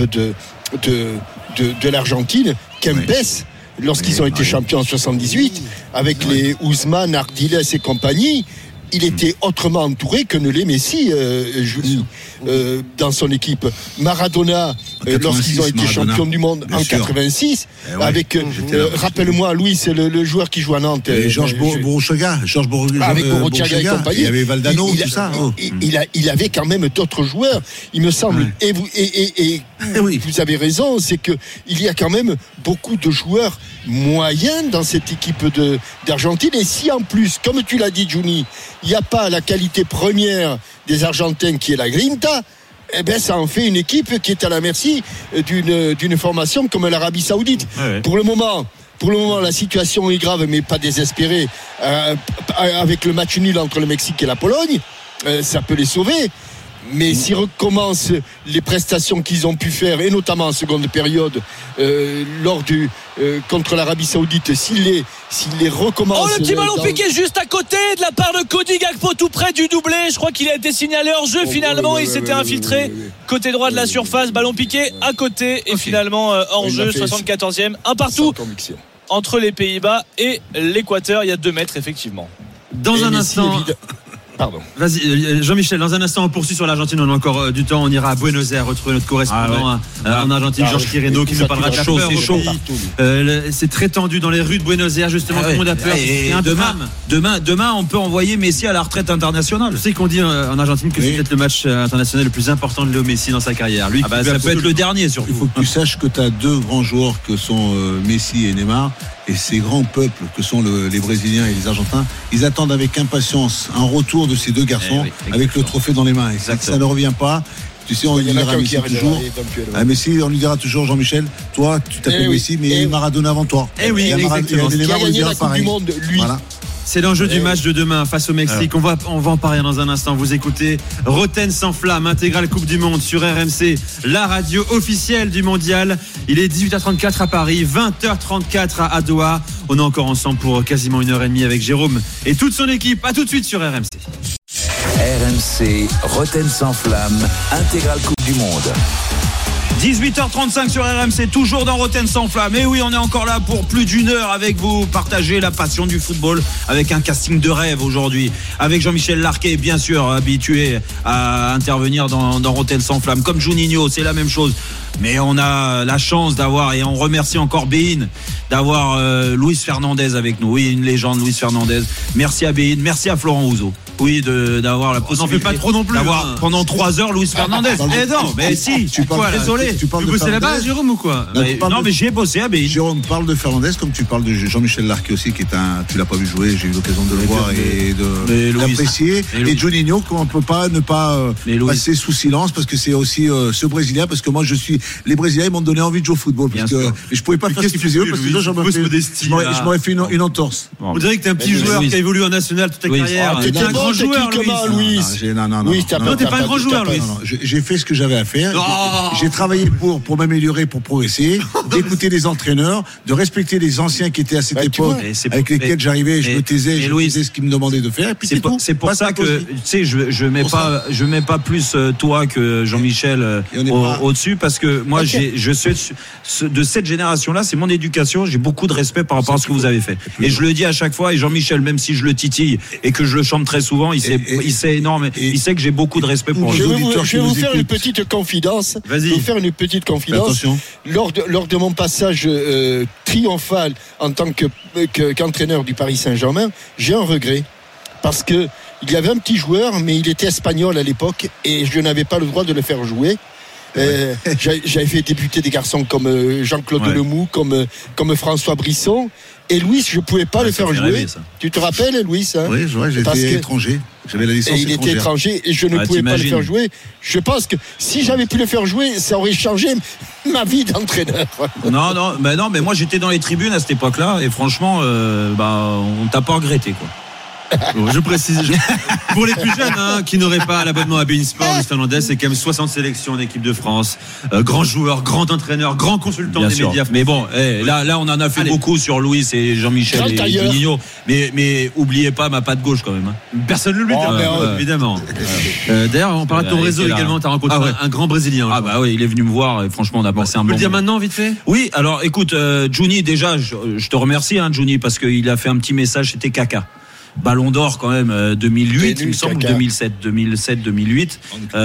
de l'Argentine, Kempes, lorsqu'ils ont été champions en 78, avec les Ousmane, Ardiles et compagnie, il était autrement entouré que ne l'est Messi, Juni, dans son équipe. Maradona, lorsqu'ils ont été champions du monde en 86, avec, rappelle-moi, Louis, c'est le joueur qui joue à Nantes. Georges Borruchaga. Avec Borruchaga et compagnie. Il y avait Valdano, tout ça. Il avait quand même d'autres joueurs, il me semble. Et vous avez raison, c'est que il y a quand même beaucoup de joueurs moyens dans cette équipe d'Argentine. Et si en plus, comme tu l'as dit, Juni, il n'y a pas la qualité première des Argentins qui est la grinta, eh ben ça en fait une équipe qui est à la merci d'une formation comme l'Arabie Saoudite. Pour le moment, la situation est grave, mais pas désespérée. Avec le match nul entre le Mexique et la Pologne, ça peut les sauver. Mais s'ils recommencent les prestations qu'ils ont pu faire, et notamment en seconde période, lors contre l'Arabie Saoudite, s'ils les recommencent. Oh, le petit ballon piqué juste à côté de la part de Cody Gakpo, tout près du doublé. Je crois qu'il a été signalé hors jeu finalement. Il s'était infiltré côté droit de la surface. Ballon piqué à côté et finalement hors jeu, 74e. Un partout entre les Pays-Bas et l'Équateur. Il y a 2 mètres effectivement. Dans un instant. Pardon. Vas-y, Jean-Michel, dans un instant, on poursuit sur l'Argentine. On a encore du temps. On ira à Buenos Aires retrouver notre correspondant en Argentine, Georges Quireno, qui nous parlera de la peur. C'est chaud. C'est très tendu dans les rues de Buenos Aires, justement. Tout le monde a peur. Et demain, on peut envoyer Messi à la retraite internationale. Je sais qu'on dit en Argentine que c'est peut-être le match international le plus important de Léo Messi dans sa carrière. Lui, ça peut être le dernier, surtout. Il faut que tu saches que tu as 2 grands joueurs que sont Messi et Neymar. Et ces grands peuples que sont les Brésiliens et les Argentins, ils attendent avec impatience un retour de ces 2 garçons avec le trophée dans les mains. Et si ça ne revient pas, tu sais, on lui dira Messi toujours. Messi, on lui dira toujours, Jean-Michel, toi, tu t'appelles Messi, mais Maradona avant toi. Oui, exactement. Qui a gagné la Coupe du Monde, lui. Voilà. C'est l'enjeu du match de demain face au Mexique. On va en parler dans un instant. Vous écoutez Roten sans flamme, intégrale Coupe du Monde sur RMC, la radio officielle du mondial. Il est 18h34 à Paris, 20h34 à Doha. On est encore ensemble pour quasiment 1h30 avec Jérôme et toute son équipe. À tout de suite sur RMC. RMC, Roten sans flamme, intégrale Coupe du Monde. 18h35 sur RMC, toujours dans Roten sans flamme. Et oui, on est encore là pour plus d'1 heure avec vous, partager la passion du football avec un casting de rêve aujourd'hui. Avec Jean-Michel Larquet, bien sûr, habitué à intervenir dans Roten sans flamme. Comme Juninho, c'est la même chose. Mais on a la chance d'avoir, et on remercie encore Bein, d'avoir Luis Fernandez avec nous. Oui, une légende, Luis Fernandez. Merci à Bein, merci à Florent Ouzo. Oui, d'avoir la possibilité. N'en fais pas trop non plus. D'avoir pendant 3 heures Luis Fernandez. Non, mais si. Désolé. Tu bossais là-bas, Jérôme, ou quoi? Non, mais j'y ai bossé. Jérôme, parle de Fernandez comme tu parles de Jean-Michel Larquet aussi, qui est tu l'as pas vu jouer, j'ai eu l'occasion de le voir et d'apprécier. Et Juninho, qu'on ne peut pas ne pas passer sous silence, parce que c'est aussi ce Brésilien, parce que moi les Brésiliens m'ont donné envie de jouer au football, parce que je pouvais pas faire ce qu'ils faisaient eux, parce que sinon je m'aurais fait une entorse. On dirait que t'es un petit joueur qui a évolué en national toute ta carrière. T'es un grand joueur, Louis. Non, t'es pas un grand joueur, Louis. J'ai fait ce que j'avais à faire. J'ai travaillé pour m'améliorer, pour progresser, d'écouter les entraîneurs, de respecter les anciens qui étaient à cette époque, avec lesquels j'arrivais, je me taisais, je faisais ce qu'ils me demandaient de faire. C'est pour ça que, tu sais, je mets pas plus toi que Jean-Michel au-dessus, parce que moi, je suis de cette génération-là, c'est mon éducation, j'ai beaucoup de respect par rapport à ce que vous avez fait. Et je le dis à chaque fois, et Jean-Michel, même si je le titille et que je le chante très souvent, il sait énorme, il sait que j'ai beaucoup de respect pour lui. Je vais vous faire une petite confidence. Vas-y. Attention. Lors de mon passage triomphal en tant qu'entraîneur du Paris Saint-Germain, j'ai un regret. Parce que il y avait un petit joueur, mais il était espagnol à l'époque et je n'avais pas le droit de le faire jouer. J'avais fait débuter des garçons comme Jean-Claude Lemoux, comme François Brisson. Et Louis, je ne pouvais pas le faire jouer. Rêver, tu te rappelles, Louis, hein? Oui, j'étais étranger. J'avais la licence étrangère. Il était étranger et je ne pouvais pas le faire jouer. Je pense que si j'avais pu le faire jouer, ça aurait changé ma vie d'entraîneur. Non, mais moi j'étais dans les tribunes à cette époque-là et franchement, on t'a pas regretté, quoi. Je précise, pour les plus jeunes qui n'auraient pas l'abonnement à beIN Sport, Luis Fernandez, c'est quand même 60 sélections en équipe de France, grand joueur, grand entraîneur, grand consultant des médias. Mais bon, là on en a fait beaucoup sur Louis et Jean-Michel et Juninho, mais oubliez pas ma patte gauche quand même. Personne ne l'oublie, évidemment. D'ailleurs, on parle de ton réseau également, tu as rencontré un grand Brésilien. Oui, il est venu me voir et franchement on a passé un bon moment. Tu peux le dire maintenant vite fait? Oui, alors écoute, Juni, déjà je te remercie Juni, parce qu'il a fait un petit message, c'était Kaka. Ballon d'or quand même 2008, il me semble, 2007, 2008.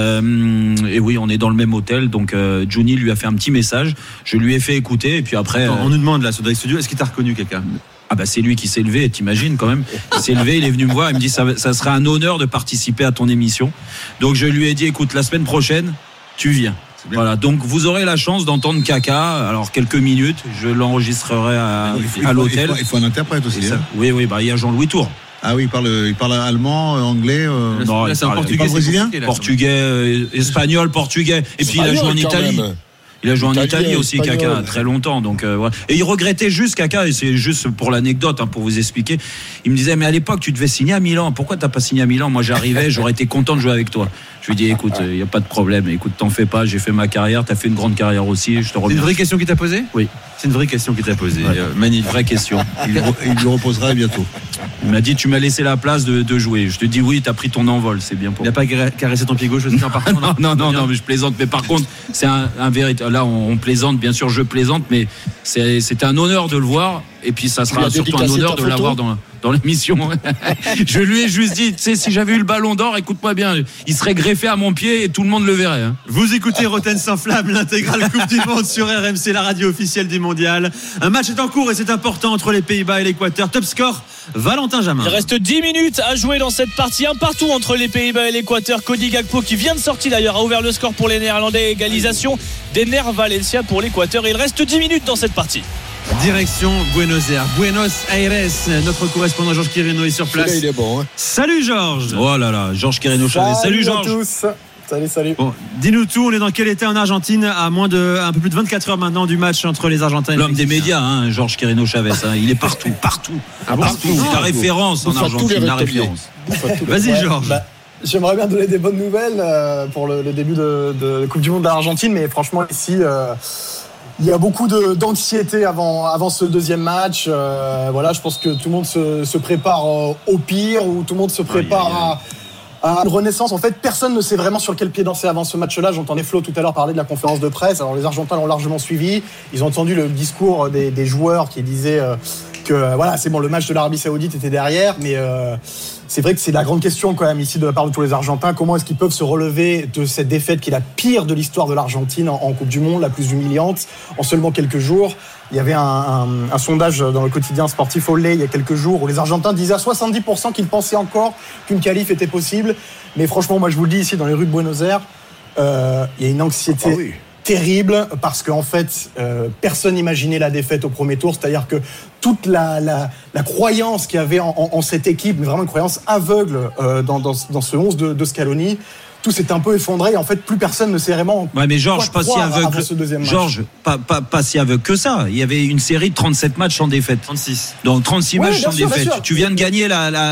Et oui, on est dans le même hôtel, donc Juni lui a fait un petit message. Je lui ai fait écouter et puis après. On nous demande là sur Direct Studio, est-ce qu'il t'a reconnu, Kaka? C'est lui qui s'est levé, t'imagines quand même. Il s'est levé, il est venu me voir, il me dit ça serait un honneur de participer à ton émission. Donc je lui ai dit écoute, la semaine prochaine, tu viens. Voilà, donc vous aurez la chance d'entendre Kaka. Alors quelques minutes, je l'enregistrerai à l'hôtel. Il faut un interprète aussi. Oui, il y a Jean-Louis Tour. Ah oui, il parle allemand, anglais. Non, c'est un portugais, brésilien. Portugais, espagnol, portugais. Et puis il a joué en Italie. Il a joué en Italie aussi, Kaka, très longtemps. Donc, voilà. Et il regrettait juste, Kaka, et c'est juste pour l'anecdote, pour vous expliquer. Il me disait, mais à l'époque, tu devais signer à Milan. Pourquoi t'as pas signé à Milan? Moi, j'arrivais, j'aurais été content de jouer avec toi. Je lui dis, écoute, il n'y a pas de problème. Écoute, t'en fais pas. J'ai fait ma carrière. T'as fait une grande carrière aussi. Je te remercie. C'est une vraie question qu'il t'a posée? Oui. C'est une vraie question qu'il t'a posée. Magnifique. Vraie question. Il lui reposera bientôt. Il m'a dit, tu m'as laissé la place de jouer. Je te dis, oui, t'as pris ton envol. C'est bien pour. Il n'a pas caressé ton pied gauche aussi en partant? Non, mais je plaisante. Mais par contre, c'est un véritable. Là, on plaisante. Bien sûr, je plaisante, mais c'est un honneur de le voir. Et puis, ça sera surtout un honneur de l'avoir dans l'émission. Je lui ai juste dit, tu sais, si j'avais eu le ballon d'or, écoute-moi bien, il serait greffé à mon pied et tout le monde le verrait. Vous écoutez Roten sans flamme, l'intégrale Coupe du Monde sur RMC, la radio officielle du Mondial. Un match est en cours et c'est important entre les Pays-Bas et l'Équateur. Top score, Valentin Jamin. Il reste 10 minutes à jouer dans cette partie. Un partout entre les Pays-Bas et l'Équateur. Cody Gakpo, qui vient de sortir d'ailleurs, a ouvert le score pour les Néerlandais. Égalisation d'Ener Valencia pour l'Équateur. Et il reste 10 minutes dans cette partie. Direction Buenos Aires. Notre correspondant Georges Quirino est sur place. Il est bon, Salut Georges. Oh là là, Georges Quirino Chavez. Salut Georges. À tous. Salut. Bon, dis-nous tout, on est dans quel état en Argentine à un peu plus de 24 heures maintenant du match entre les Argentins et les L'homme des médias, Georges Quirino Chavez. Il est partout. Partout. La référence en Argentine, la référence. Vas-y Georges. J'aimerais bien donner des bonnes nouvelles pour le début de Coupe du Monde d'Argentine, mais franchement ici. Il y a beaucoup d'anxiété avant ce deuxième match. Je pense que tout le monde se prépare au pire, ou tout le monde se prépare à une renaissance. En fait, personne ne sait vraiment sur quel pied danser avant ce match-là. J'entendais Flo tout à l'heure parler de la conférence de presse. Alors les Argentins l'ont largement suivi. Ils ont entendu le discours des joueurs qui disaient que voilà, c'est bon, le match de l'Arabie Saoudite était derrière, mais c'est vrai que c'est la grande question quand même ici de la part de tous les Argentins. Comment est-ce qu'ils peuvent se relever de cette défaite qui est la pire de l'histoire de l'Argentine en Coupe du Monde, la plus humiliante, en seulement quelques jours. Il y avait un sondage dans le quotidien sportif Olé il y a quelques jours où les Argentins disaient à 70% qu'ils pensaient encore qu'une qualif était possible. Mais franchement, moi je vous le dis ici dans les rues de Buenos Aires, il y a une anxiété terrible parce qu'en fait, personne n'imaginait la défaite au premier tour. C'est-à-dire que toute la croyance qu'il y avait en cette équipe, mais vraiment une croyance aveugle dans ce 11 de Scaloni, tout s'est un peu effondré. En fait, plus personne ne sait vraiment. Ouais, mais Georges, pas si aveugle. Georges, pas si aveugle que ça. Il y avait une série de 37 matchs sans défaite. 36. Donc 36 matchs sans défaite. Tu viens de gagner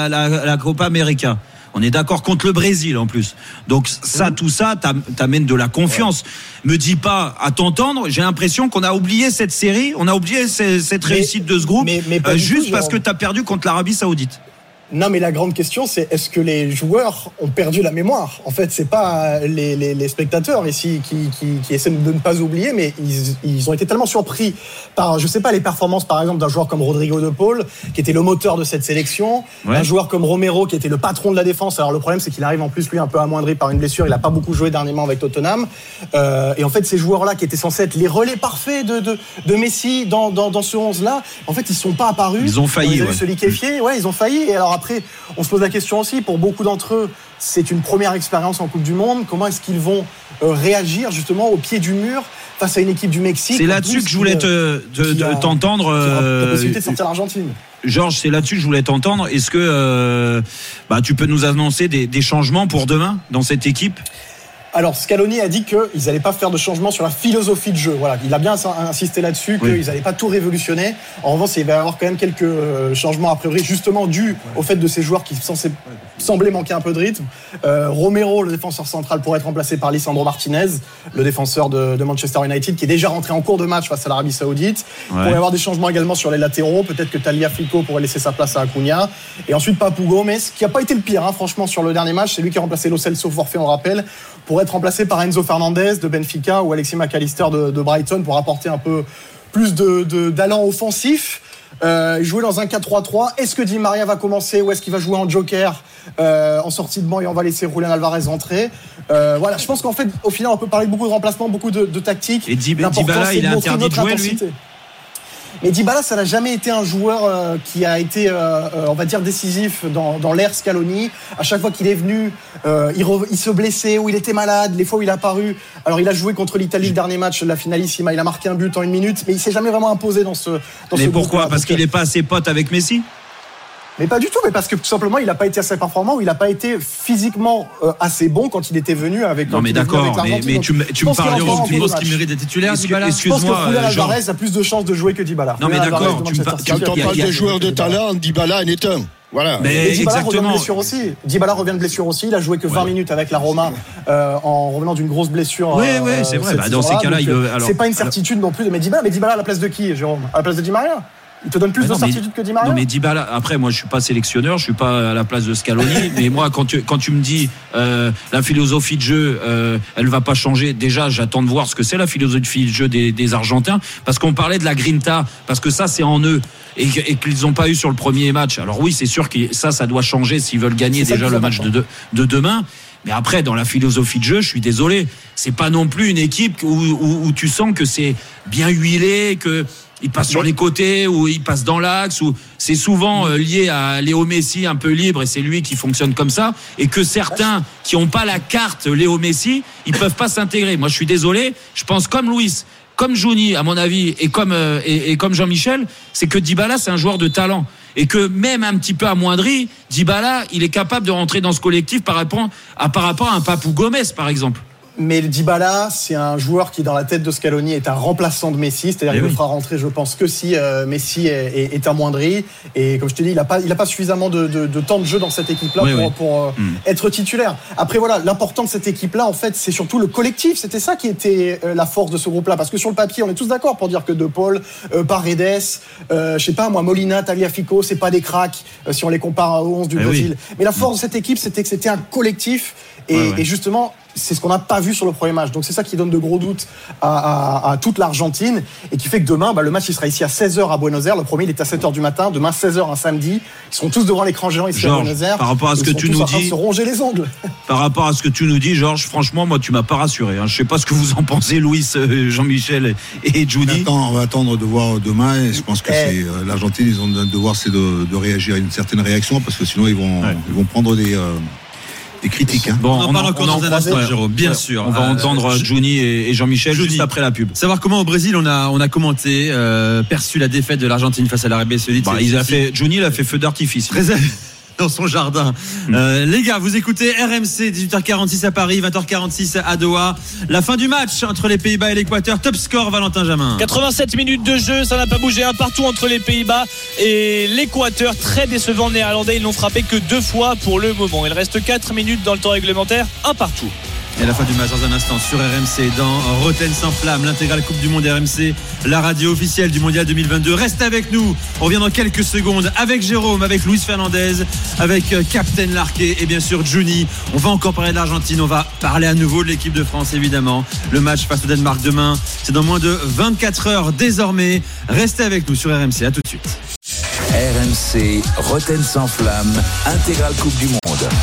la Copa América. On est d'accord contre le Brésil en plus. Donc ça, tout ça, t'amène de la confiance. Me dis pas, à t'entendre, j'ai l'impression qu'on a oublié cette série, on a oublié cette réussite de ce groupe, juste parce que t'as perdu contre l'Arabie Saoudite. Non, mais la grande question, c'est est-ce que les joueurs ont perdu la mémoire ? En fait, c'est pas les spectateurs ici qui essaient de ne pas oublier, mais ils ont été tellement surpris par, je sais pas, les performances, par exemple, d'un joueur comme Rodrigo de Paul, qui était le moteur de cette sélection, un joueur comme Romero, qui était le patron de la défense. Alors, le problème, c'est qu'il arrive en plus, lui, un peu amoindri par une blessure. Il a pas beaucoup joué dernièrement avec Tottenham. Et en fait, ces joueurs-là, qui étaient censés être les relais parfaits de Messi dans ce 11-là, en fait, ils sont pas apparus. Ils ont failli, ils ont se liquéfier. Ils ont failli. Et alors, après, on se pose la question aussi, pour beaucoup d'entre eux, c'est une première expérience en Coupe du Monde. Comment est-ce qu'ils vont réagir justement au pied du mur face à une équipe du Mexique ? C'est là-dessus que je voulais t'entendre. La possibilité de sortir l'Argentine. Georges, c'est là-dessus que je voulais t'entendre. Est-ce que tu peux nous annoncer des changements pour demain dans cette équipe ? Alors, Scaloni a dit qu'ils n'allaient pas faire de changement sur la philosophie de jeu. Voilà, il a bien insisté là-dessus, qu'ils n'allaient pas tout révolutionner. En revanche, il va y avoir quand même quelques changements a priori, justement dus au fait de ces joueurs qui semblaient manquer un peu de rythme. Romero, le défenseur central, pourrait être remplacé par Lisandro Martinez, le défenseur de Manchester United, qui est déjà rentré en cours de match face à l'Arabie Saoudite. Il pourrait y avoir des changements également sur les latéraux. Peut-être que Tagliafico pourrait laisser sa place à Acuna. Et ensuite, Papu Gomez, qui n'a pas été le pire, franchement, sur le dernier match. C'est lui qui a remplacé Lo Celso forfait, on rappelle, pour être remplacé par Enzo Fernandez de Benfica ou Alexis McAllister de Brighton pour apporter un peu plus d'allant offensif. Il jouait dans un 4-3-3. Est-ce que Di Maria va commencer ou est-ce qu'il va jouer en joker en sortie de banc et on va laisser Julián Alvarez entrer? Voilà, je pense qu'en fait, au final, on peut parler beaucoup de remplacements, beaucoup de tactiques. Et Dybala, il est interdit de jouer, lui. Mais Dybala, ça n'a jamais été un joueur qui a été, on va dire, décisif dans l'ère Scaloni. À chaque fois qu'il est venu, il se blessait ou il était malade. Les fois où il est apparu, alors il a joué contre l'Italie le dernier match, la finalissima, il a marqué un but en 1 minute, mais il s'est jamais vraiment imposé dans ce Mais pourquoi ? Parce qu'il n'est pas assez pote avec Messi ? Mais pas du tout, mais parce que tout simplement il n'a pas été assez performant ou il n'a pas été physiquement assez bon quand il était venu avec. Non mais d'accord, mais tu me parles de tu penses qu'il mérite d'être titulaire, Dybala ? Excuse-moi, je pense que Julián Alvarez a plus de chances de jouer que Dybala. Non mais d'accord, quand on parle de joueurs de talent, Dybala en est un. Voilà. Mais Dybala revient de blessure aussi. Dybala revient de blessure aussi. Il a joué que 20 minutes avec la Roma en revenant d'une grosse blessure. Oui, c'est vrai. Dans ces cas-là, c'est pas une certitude non plus. Mais Dybala à la place de qui, Jérôme ? À la place de Di Maria ? Il te donne plus de certitude que Di Maria ? Non mais Dybala, après moi je suis pas sélectionneur, je suis pas à la place de Scaloni, mais moi quand tu me dis la philosophie de jeu elle va pas changer, déjà j'attends de voir ce que c'est la philosophie de jeu des Argentins, parce qu'on parlait de la grinta, parce que ça c'est en eux et qu'ils ont pas eu sur le premier match. Alors oui, c'est sûr que ça doit changer s'ils veulent gagner déjà le match de demain. Mais après, dans la philosophie de jeu, je suis désolé, c'est pas non plus une équipe où tu sens que c'est bien huilé, que il passe sur les côtés ou il passe dans l'axe, ou c'est souvent lié à Léo Messi un peu libre et c'est lui qui fonctionne comme ça, et que certains qui n'ont pas la carte Léo Messi, ils peuvent pas s'intégrer. Moi je suis désolé, je pense comme Luis, comme Juni à mon avis, et comme Jean-Michel, c'est que Dybala c'est un joueur de talent, et que même un petit peu amoindri, Dybala il est capable de rentrer dans ce collectif par rapport à un Papu Gomez par exemple. Mais Dybala, c'est un joueur qui, dans la tête de Scaloni, est un remplaçant de Messi. C'est-à-dire qu'il ne fera rentrer, je pense, que si Messi est amoindri. Et comme je te dis, il n'a pas suffisamment de temps de jeu dans cette équipe-là pour être titulaire. Après, voilà, l'important de cette équipe-là, en fait, c'est surtout le collectif. C'était ça qui était la force de ce groupe-là. Parce que sur le papier, on est tous d'accord pour dire que De Paul, Paredes, je sais pas moi, Molina, Tagliafico, c'est pas des cracks si on les compare aux 11 du Brésil. Mais la force de cette équipe, c'était que c'était un collectif. Et justement, c'est ce qu'on n'a pas vu sur le premier match. Donc c'est ça qui donne de gros doutes à toute l'Argentine et qui fait que demain, le match il sera ici à 16h à Buenos Aires. Le premier il est à 7h du matin. Demain 16h un samedi. Ils seront tous devant l'écran géant ici à Buenos Aires. Par rapport à ce que tu nous dis, se ronger les ongles. Par rapport à ce que tu nous dis, Georges, franchement, moi tu m'as pas rassuré. Je sais pas ce que vous en pensez, Louis, Jean-Michel et Juni. On va attendre de voir demain. Et je pense que c'est l'Argentine, ils ont un devoir, c'est de réagir à une certaine réaction parce que sinon ils vont prendre des critiques. Bon, on en parle encore dans un instant, Jérôme, bien sûr. On va entendre Juni et Jean-Michel juste après la pub. Savoir comment au Brésil on a commenté, perçu la défaite de l'Argentine face à l'Arabie Saoudite. Juni il a fait feu d'artifice. Dans son jardin. Les gars, vous écoutez RMC, 18h46 à Paris, 20h46 à Doha. La fin du match entre les Pays-Bas et l'Équateur. Top score, Valentin Jamin. 87 minutes de jeu, ça n'a pas bougé. Un partout entre les Pays-Bas et l'Équateur. Très décevant néerlandais. Ils n'ont frappé que 2 fois pour le moment. Il reste 4 minutes dans le temps réglementaire. Un partout. Et la fin du match dans un instant sur RMC dans Rotten sans flamme, l'intégrale Coupe du Monde RMC, la radio officielle du Mondial 2022. Reste avec nous, on revient dans quelques secondes avec Jérôme, avec Luis Fernandez, avec Captain Larquet et bien sûr Juni. On va encore parler de l'Argentine, on va parler à nouveau de l'équipe de France évidemment. Le match face au Danemark demain, c'est dans moins de 24 heures désormais. Restez avec nous sur RMC, à tout de suite. RMC, Rotten sans flamme, intégrale Coupe du Monde.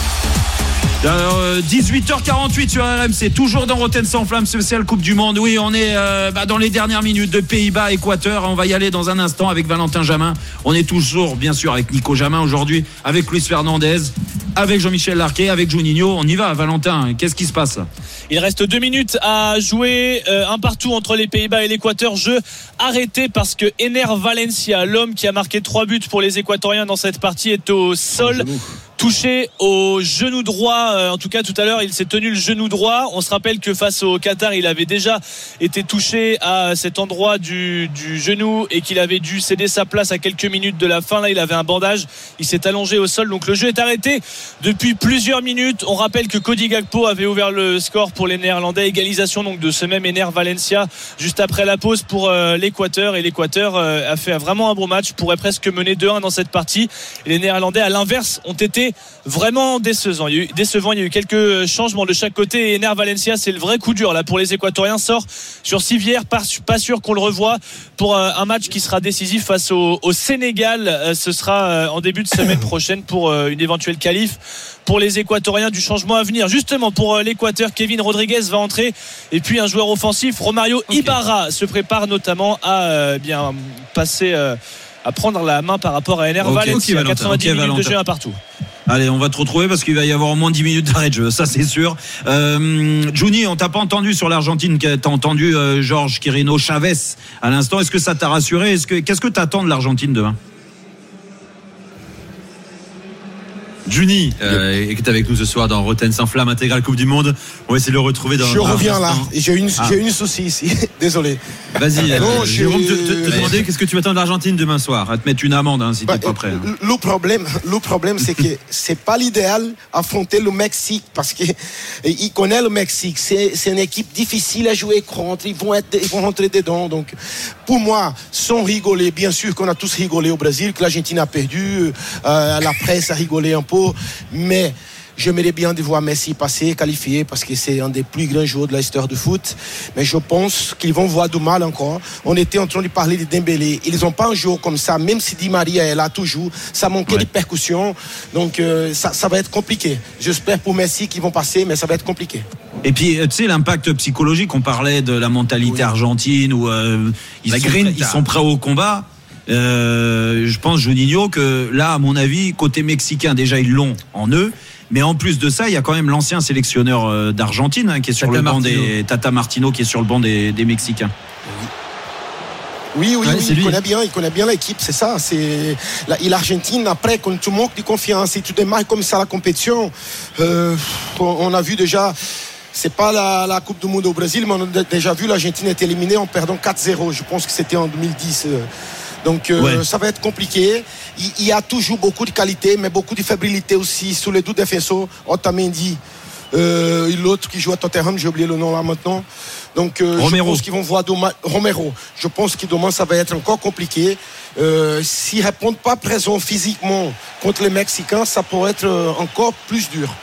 18h48 sur RMC, toujours dans Rotten sans flamme spécial Coupe du Monde. Oui, on est dans les dernières minutes de Pays-Bas, Équateur. On va y aller dans un instant avec Valentin Jamin. On est toujours, bien sûr, avec Nico Jamin aujourd'hui, avec Luis Fernandez, avec Jean-Michel Larquet, avec Juninho. On y va, Valentin. Qu'est-ce qui se passe? Il reste 2 minutes à jouer, un partout entre les Pays-Bas et l'Équateur. Jeu arrêté parce que Ener Valencia, l'homme qui a marqué 3 buts pour les Équatoriens dans cette partie, est au sol. Touché au genou droit, en tout cas tout à l'heure il s'est tenu le genou droit. On se rappelle que face au Qatar il avait déjà été touché à cet endroit du genou et qu'il avait dû céder sa place à quelques minutes de la fin. Là il avait un bandage, il s'est allongé au sol, donc le jeu est arrêté depuis plusieurs minutes. On rappelle que Cody Gakpo avait ouvert le score pour les Néerlandais, égalisation donc de ce même Ener Valencia juste après la pause pour l'Équateur, et l'Équateur a fait vraiment un bon match, pourrait presque mener 2-1 dans cette partie, et les Néerlandais à l'inverse ont été vraiment décevant. Il y a eu quelques changements de chaque côté, et Ener Valencia c'est le vrai coup dur là pour les Équatoriens, sort sur civière, pas sûr qu'on le revoie pour un match qui sera décisif face au Sénégal. Ce sera en début de semaine prochaine pour une éventuelle qualif pour les Équatoriens du changement à venir. Justement pour l'Équateur, Kevin Rodriguez va entrer, et puis un joueur offensif, Romario Ibarra, se prépare notamment à bien passer à prendre la main par rapport à Ener Valencia. 90 minutes de jeu, un partout. Allez, on va te retrouver parce qu'il va y avoir au moins 10 minutes d'arrêt de jeu, ça c'est sûr. Juni, on t'a pas entendu sur l'Argentine, t'as entendu Georges Quirino Chavez à l'instant. Est-ce que ça t'a rassuré? Qu'est-ce que t'attends de l'Argentine demain? Juni, qui est avec nous ce soir dans Rotten sans flamme, intégrale Coupe du Monde. On va essayer de le retrouver dans. Je reviens là. J'ai une souci ici. Désolé. Vas-y. Jérôme, te demander qu'est-ce que tu attends de l'Argentine demain soir. On va te mettre une amende si t'es pas prêt. Le problème, c'est que c'est pas l'idéal affronter le Mexique, parce que il connaît le Mexique. C'est une équipe difficile à jouer contre. Ils vont rentrer dedans. Donc, pour moi, sans rigoler, bien sûr qu'on a tous rigolé au Brésil, que l'Argentine a perdu, la presse a rigolé un peu. Mais j'aimerais bien de voir Messi passer, qualifié, parce que c'est un des plus grands joueurs de l'histoire du foot. Mais je pense qu'ils vont voir du mal encore. On était en train de parler de Dembélé. Ils n'ont pas un joueur comme ça, même si Di Maria est là toujours. Ça manquait de percussion. Donc ça va être compliqué. J'espère pour Messi qu'ils vont passer, mais ça va être compliqué. Et puis, tu sais, l'impact psychologique, on parlait de la mentalité argentine, où ils sont prêts au combat. Je pense, Juninho, que là, à mon avis, côté mexicain, déjà ils l'ont en eux, mais en plus de ça, il y a quand même l'ancien sélectionneur d'Argentine qui est sur le banc des Tata Martino, qui est sur le banc des Mexicains. Oui, il connaît bien l'équipe, c'est ça. L'Argentine, après, quand tu manques de confiance et tu démarres comme ça la compétition, on a vu déjà. C'est pas la Coupe du Monde au Brésil, mais on a déjà vu l'Argentine être éliminée en perdant 4-0. Je pense que c'était en 2010. Donc ça va être compliqué. Il y a toujours beaucoup de qualité, mais beaucoup de fébrilité aussi sous les deux défenseurs, Otamendi et l'autre qui joue à Tottenham, j'ai oublié le nom là maintenant. Donc je pense qu'ils vont voir Romero. Je pense que demain ça va être encore compliqué. S'ils répondent pas présents physiquement contre les Mexicains, ça pourrait être encore plus dur.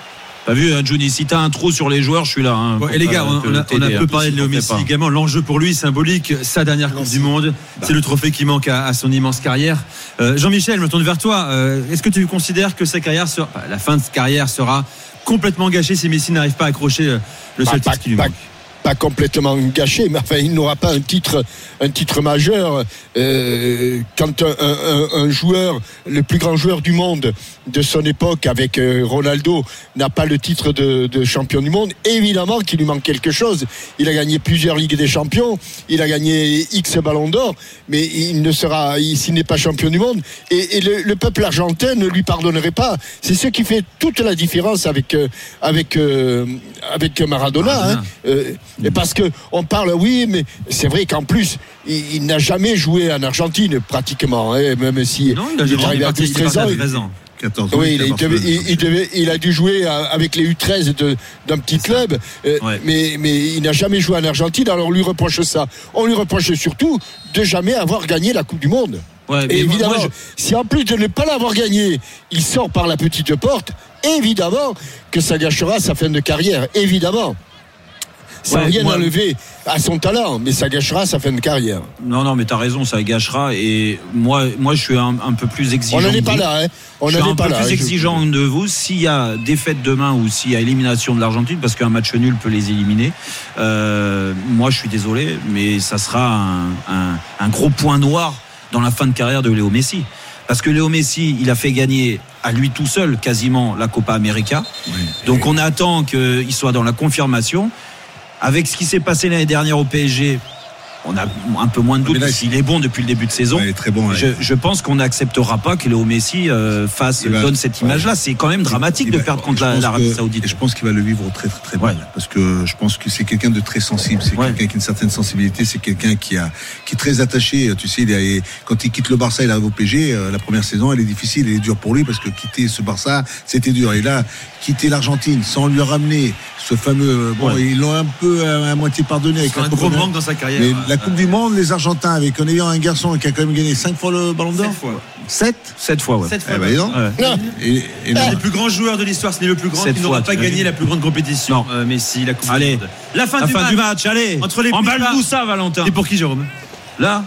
T'as vu, Johnny, si t'as un trou sur les joueurs, je suis là. Et les gars, on a peu parlé de Léo Messi également. L'enjeu pour lui, symbolique, sa dernière Coupe du Monde. C'est le trophée qui manque à son immense carrière. Jean-Michel, je me tourne vers toi. Est-ce que tu considères que la fin de sa carrière sera complètement gâchée si Messi n'arrive pas à accrocher le seul titre qui lui manque? Pas complètement gâché, mais enfin, il n'aura pas un titre majeur. Quand un joueur, le plus grand joueur du monde de son époque, avec Ronaldo, n'a pas le titre de champion du monde, évidemment qu'il lui manque quelque chose. Il a gagné plusieurs Ligues des Champions, il a gagné X Ballons d'Or, mais s'il n'est pas champion du monde, et le peuple argentin ne lui pardonnerait pas. C'est ce qui fait toute la différence avec Maradona. Parce que on parle, oui, mais c'est vrai qu'en plus il n'a jamais joué en Argentine pratiquement, même si il est arrivé à 13 ans. 14 ans. Oui, il a dû jouer avec les U13 d'un petit club, mais il n'a jamais joué en Argentine. Alors on lui reproche ça. On lui reproche surtout de jamais avoir gagné la Coupe du Monde. Et évidemment, si en plus de ne pas l'avoir gagné, il sort par la petite porte, évidemment que ça gâchera sa fin de carrière, évidemment. Sans rien enlever à son talent, mais ça gâchera sa fin de carrière. Non, mais t'as raison, ça gâchera. Et moi, je suis un peu plus exigeant. On n'en est pas là, hein. Je suis un peu plus exigeant de vous. S'il y a défaite demain ou s'il y a élimination de l'Argentine, parce qu'un match nul peut les éliminer, moi, je suis désolé, mais ça sera un gros point noir dans la fin de carrière de Léo Messi. Parce que Léo Messi, il a fait gagner à lui tout seul quasiment la Copa América. Donc on attend qu'il soit dans la confirmation. Avec ce qui s'est passé l'année dernière au PSG, on a un peu moins de doute s'il est bon depuis le début de saison. Il est très bon. Je pense qu'on n'acceptera pas que Léo Messi donne cette image-là. C'est quand même dramatique de perdre contre l'Arabie Saoudite. Et je pense qu'il va le vivre très très très mal, parce que je pense que c'est quelqu'un de très sensible, c'est quelqu'un qui a une certaine sensibilité, c'est quelqu'un qui est très attaché. Tu sais, quand il quitte le Barça, il arrive au PSG. La première saison, elle est difficile, elle est dure pour lui, parce que quitter ce Barça, c'était dur. Et là, quitter l'Argentine sans lui ramener ce fameux, ils l'ont un peu à moitié pardonné. C'est un gros manque dans sa carrière. Mais la Coupe du Monde, les Argentins, en ayant un garçon qui a quand même gagné 5 fois le Ballon d'Or. 7 fois, ouais. 7 fois. Et l'un des plus grands joueurs de l'histoire, ce n'est le plus grand qui n'aura pas gagné la plus grande compétition. Messi, la Coupe du Monde. La fin du match, allez. Entre les emballe-nous ça, Valentin. Et pour qui, Jérôme? Là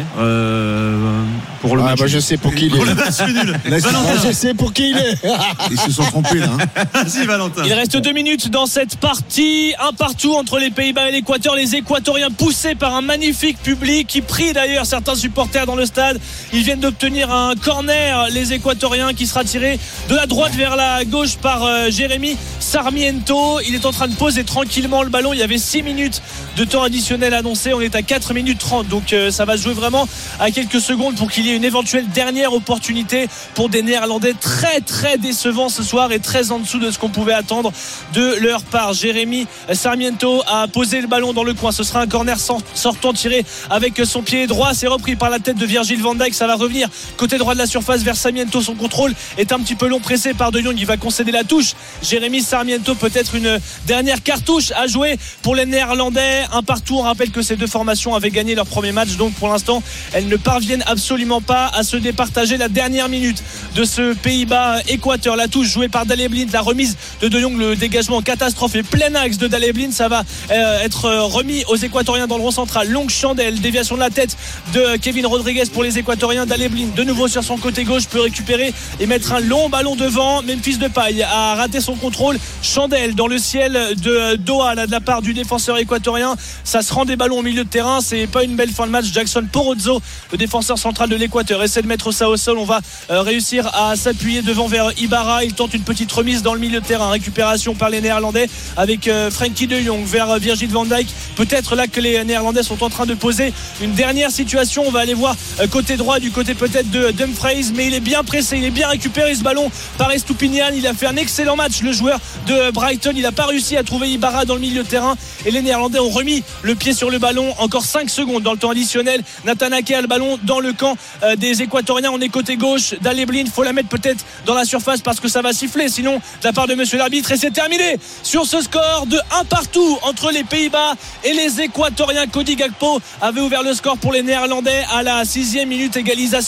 pour le match. Je sais pour qui il est. Pour le match nul. Je sais pour qui il est. Ils se sont trompés là. Vas-y, Valentin. Il reste 2 minutes dans cette partie. Un partout entre les Pays-Bas et l'Équateur. Les Équatoriens poussés par un magnifique public qui prie d'ailleurs certains supporters dans le stade. Ils viennent d'obtenir un corner, les Équatoriens, qui sera tiré de la droite vers la gauche par Jérémy Sarmiento. Il est en train de poser tranquillement le ballon. Il y avait 6 minutes de temps additionnel annoncé. On est à 4 minutes 30. Donc ça va se jouer vraiment à quelques secondes pour qu'il y ait une éventuelle dernière opportunité pour des Néerlandais très très décevants ce soir et très en dessous de ce qu'on pouvait attendre de leur part. Jérémy Sarmiento a posé le ballon dans le coin. Ce sera un corner sortant tiré avec son pied droit. C'est repris par la tête de Virgil van Dijk. Ça va revenir côté droit de la surface vers Sarmiento. Son contrôle est un petit peu long, pressé par De Jong. Il va concéder la touche. Jérémy Sarmiento, peut-être une dernière cartouche à jouer pour les Néerlandais. Un partout. On rappelle que ces deux formations avaient gagné leur premier match, donc pour l'instant elles ne parviennent absolument pas à se départager. La dernière minute de ce Pays-Bas-Équateur, la touche jouée par Daley Blind, la remise de Jong, le dégagement catastrophe et plein axe de Daley Blind. Ça va être remis aux Équatoriens dans le rond central. Longue chandelle, déviation de la tête de Kevin Rodriguez pour les Équatoriens. Daley Blind de nouveau sur son côté gauche peut récupérer et mettre un long ballon devant. Memphis Depay a raté son contrôle. Chandelle dans le ciel de Doha là, de la part du défenseur équatorien. Ça se rend des ballons au milieu de terrain. C'est pas une belle fin de match. Jackson Porozzo, le défenseur central de l'Équateur, essaie de mettre ça au sol. On va réussir à s'appuyer devant vers Ibarra. Il tente une petite remise dans le milieu de terrain. Récupération par les Néerlandais avec Frenkie de Jong vers Virgil van Dijk. Peut-être là que les Néerlandais sont en train de poser une dernière situation. On va aller voir côté droit, du côté peut-être de Dumfries, mais il est bien pressé, il est bien récupéré ce ballon par Estupiñán. Il a fait un excellent match, le joueur de Brighton. Il n'a pas réussi à trouver Ibarra dans le milieu de terrain et les Néerlandais ont remis le pied sur le ballon. Encore 5 secondes dans le temps additionnel. Nathan Ake a le ballon dans le camp des Équatoriens. On est côté gauche. Daley Blind, faut la mettre peut-être dans la surface parce que ça va siffler sinon de la part de monsieur l'arbitre, et c'est terminé sur ce score de 1 partout entre les Pays-Bas et les Équatoriens. Cody Gakpo avait ouvert le score pour les Néerlandais à la 6e minute. Égalisation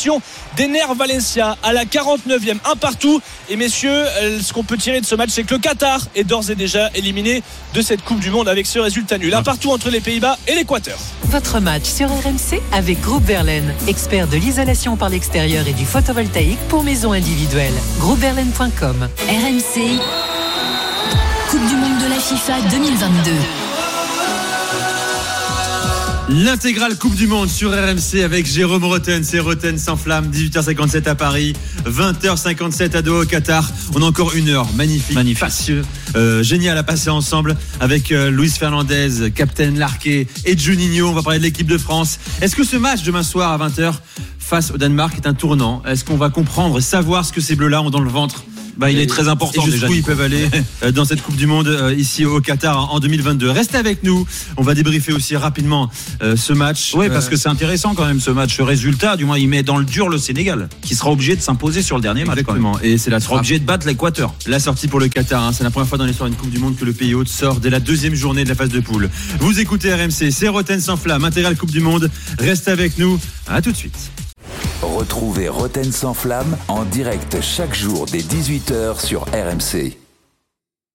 d'Ener Valencia à la 49e, un partout. Et messieurs, ce qu'on peut tirer de ce match, c'est que le Qatar est d'ores et déjà éliminé de cette Coupe du Monde avec ce résultat nul. Un partout entre les Pays-Bas et l'Équateur. Votre match sur RMC avec Groupe Verlaine, expert de l'isolation par l'extérieur et du photovoltaïque pour maisons individuelles. Groupeverlaine.com. RMC, Coupe du Monde de la FIFA 2022. L'intégrale Coupe du Monde sur RMC avec Jérôme Roten, c'est Roten sans flamme, 18h57 à Paris, 20h57 à Doha au Qatar. On a encore une heure magnifique. Facieux, génial à passer ensemble avec Luis Fernandez, Captain Larquet et Juninho. On va parler de l'équipe de France. Est-ce que ce match demain soir à 20h face au Danemark est un tournant? Est-ce qu'on va comprendre et savoir ce que ces bleus-là ont dans le ventre? Il est très important et jusqu'où ils peuvent aller dans cette Coupe du Monde ici au Qatar en 2022. Restez avec nous, on va débriefer aussi rapidement ce match. Oui, parce que c'est intéressant quand même ce match. Ce résultat, du moins, il met dans le dur le Sénégal, qui sera obligé de s'imposer sur le dernier match. Exactement. Et c'est sera obligé de battre l'Équateur. La sortie pour le Qatar, c'est la première fois dans l'histoire d'une Coupe du Monde que le pays hôte sort dès la deuxième journée de la phase de poule. Vous écoutez RMC, c'est Roten sans flamme, intégrale Coupe du Monde. Restez avec nous, à tout de suite. Retrouvez Roten sans flamme en direct chaque jour dès 18h sur RMC.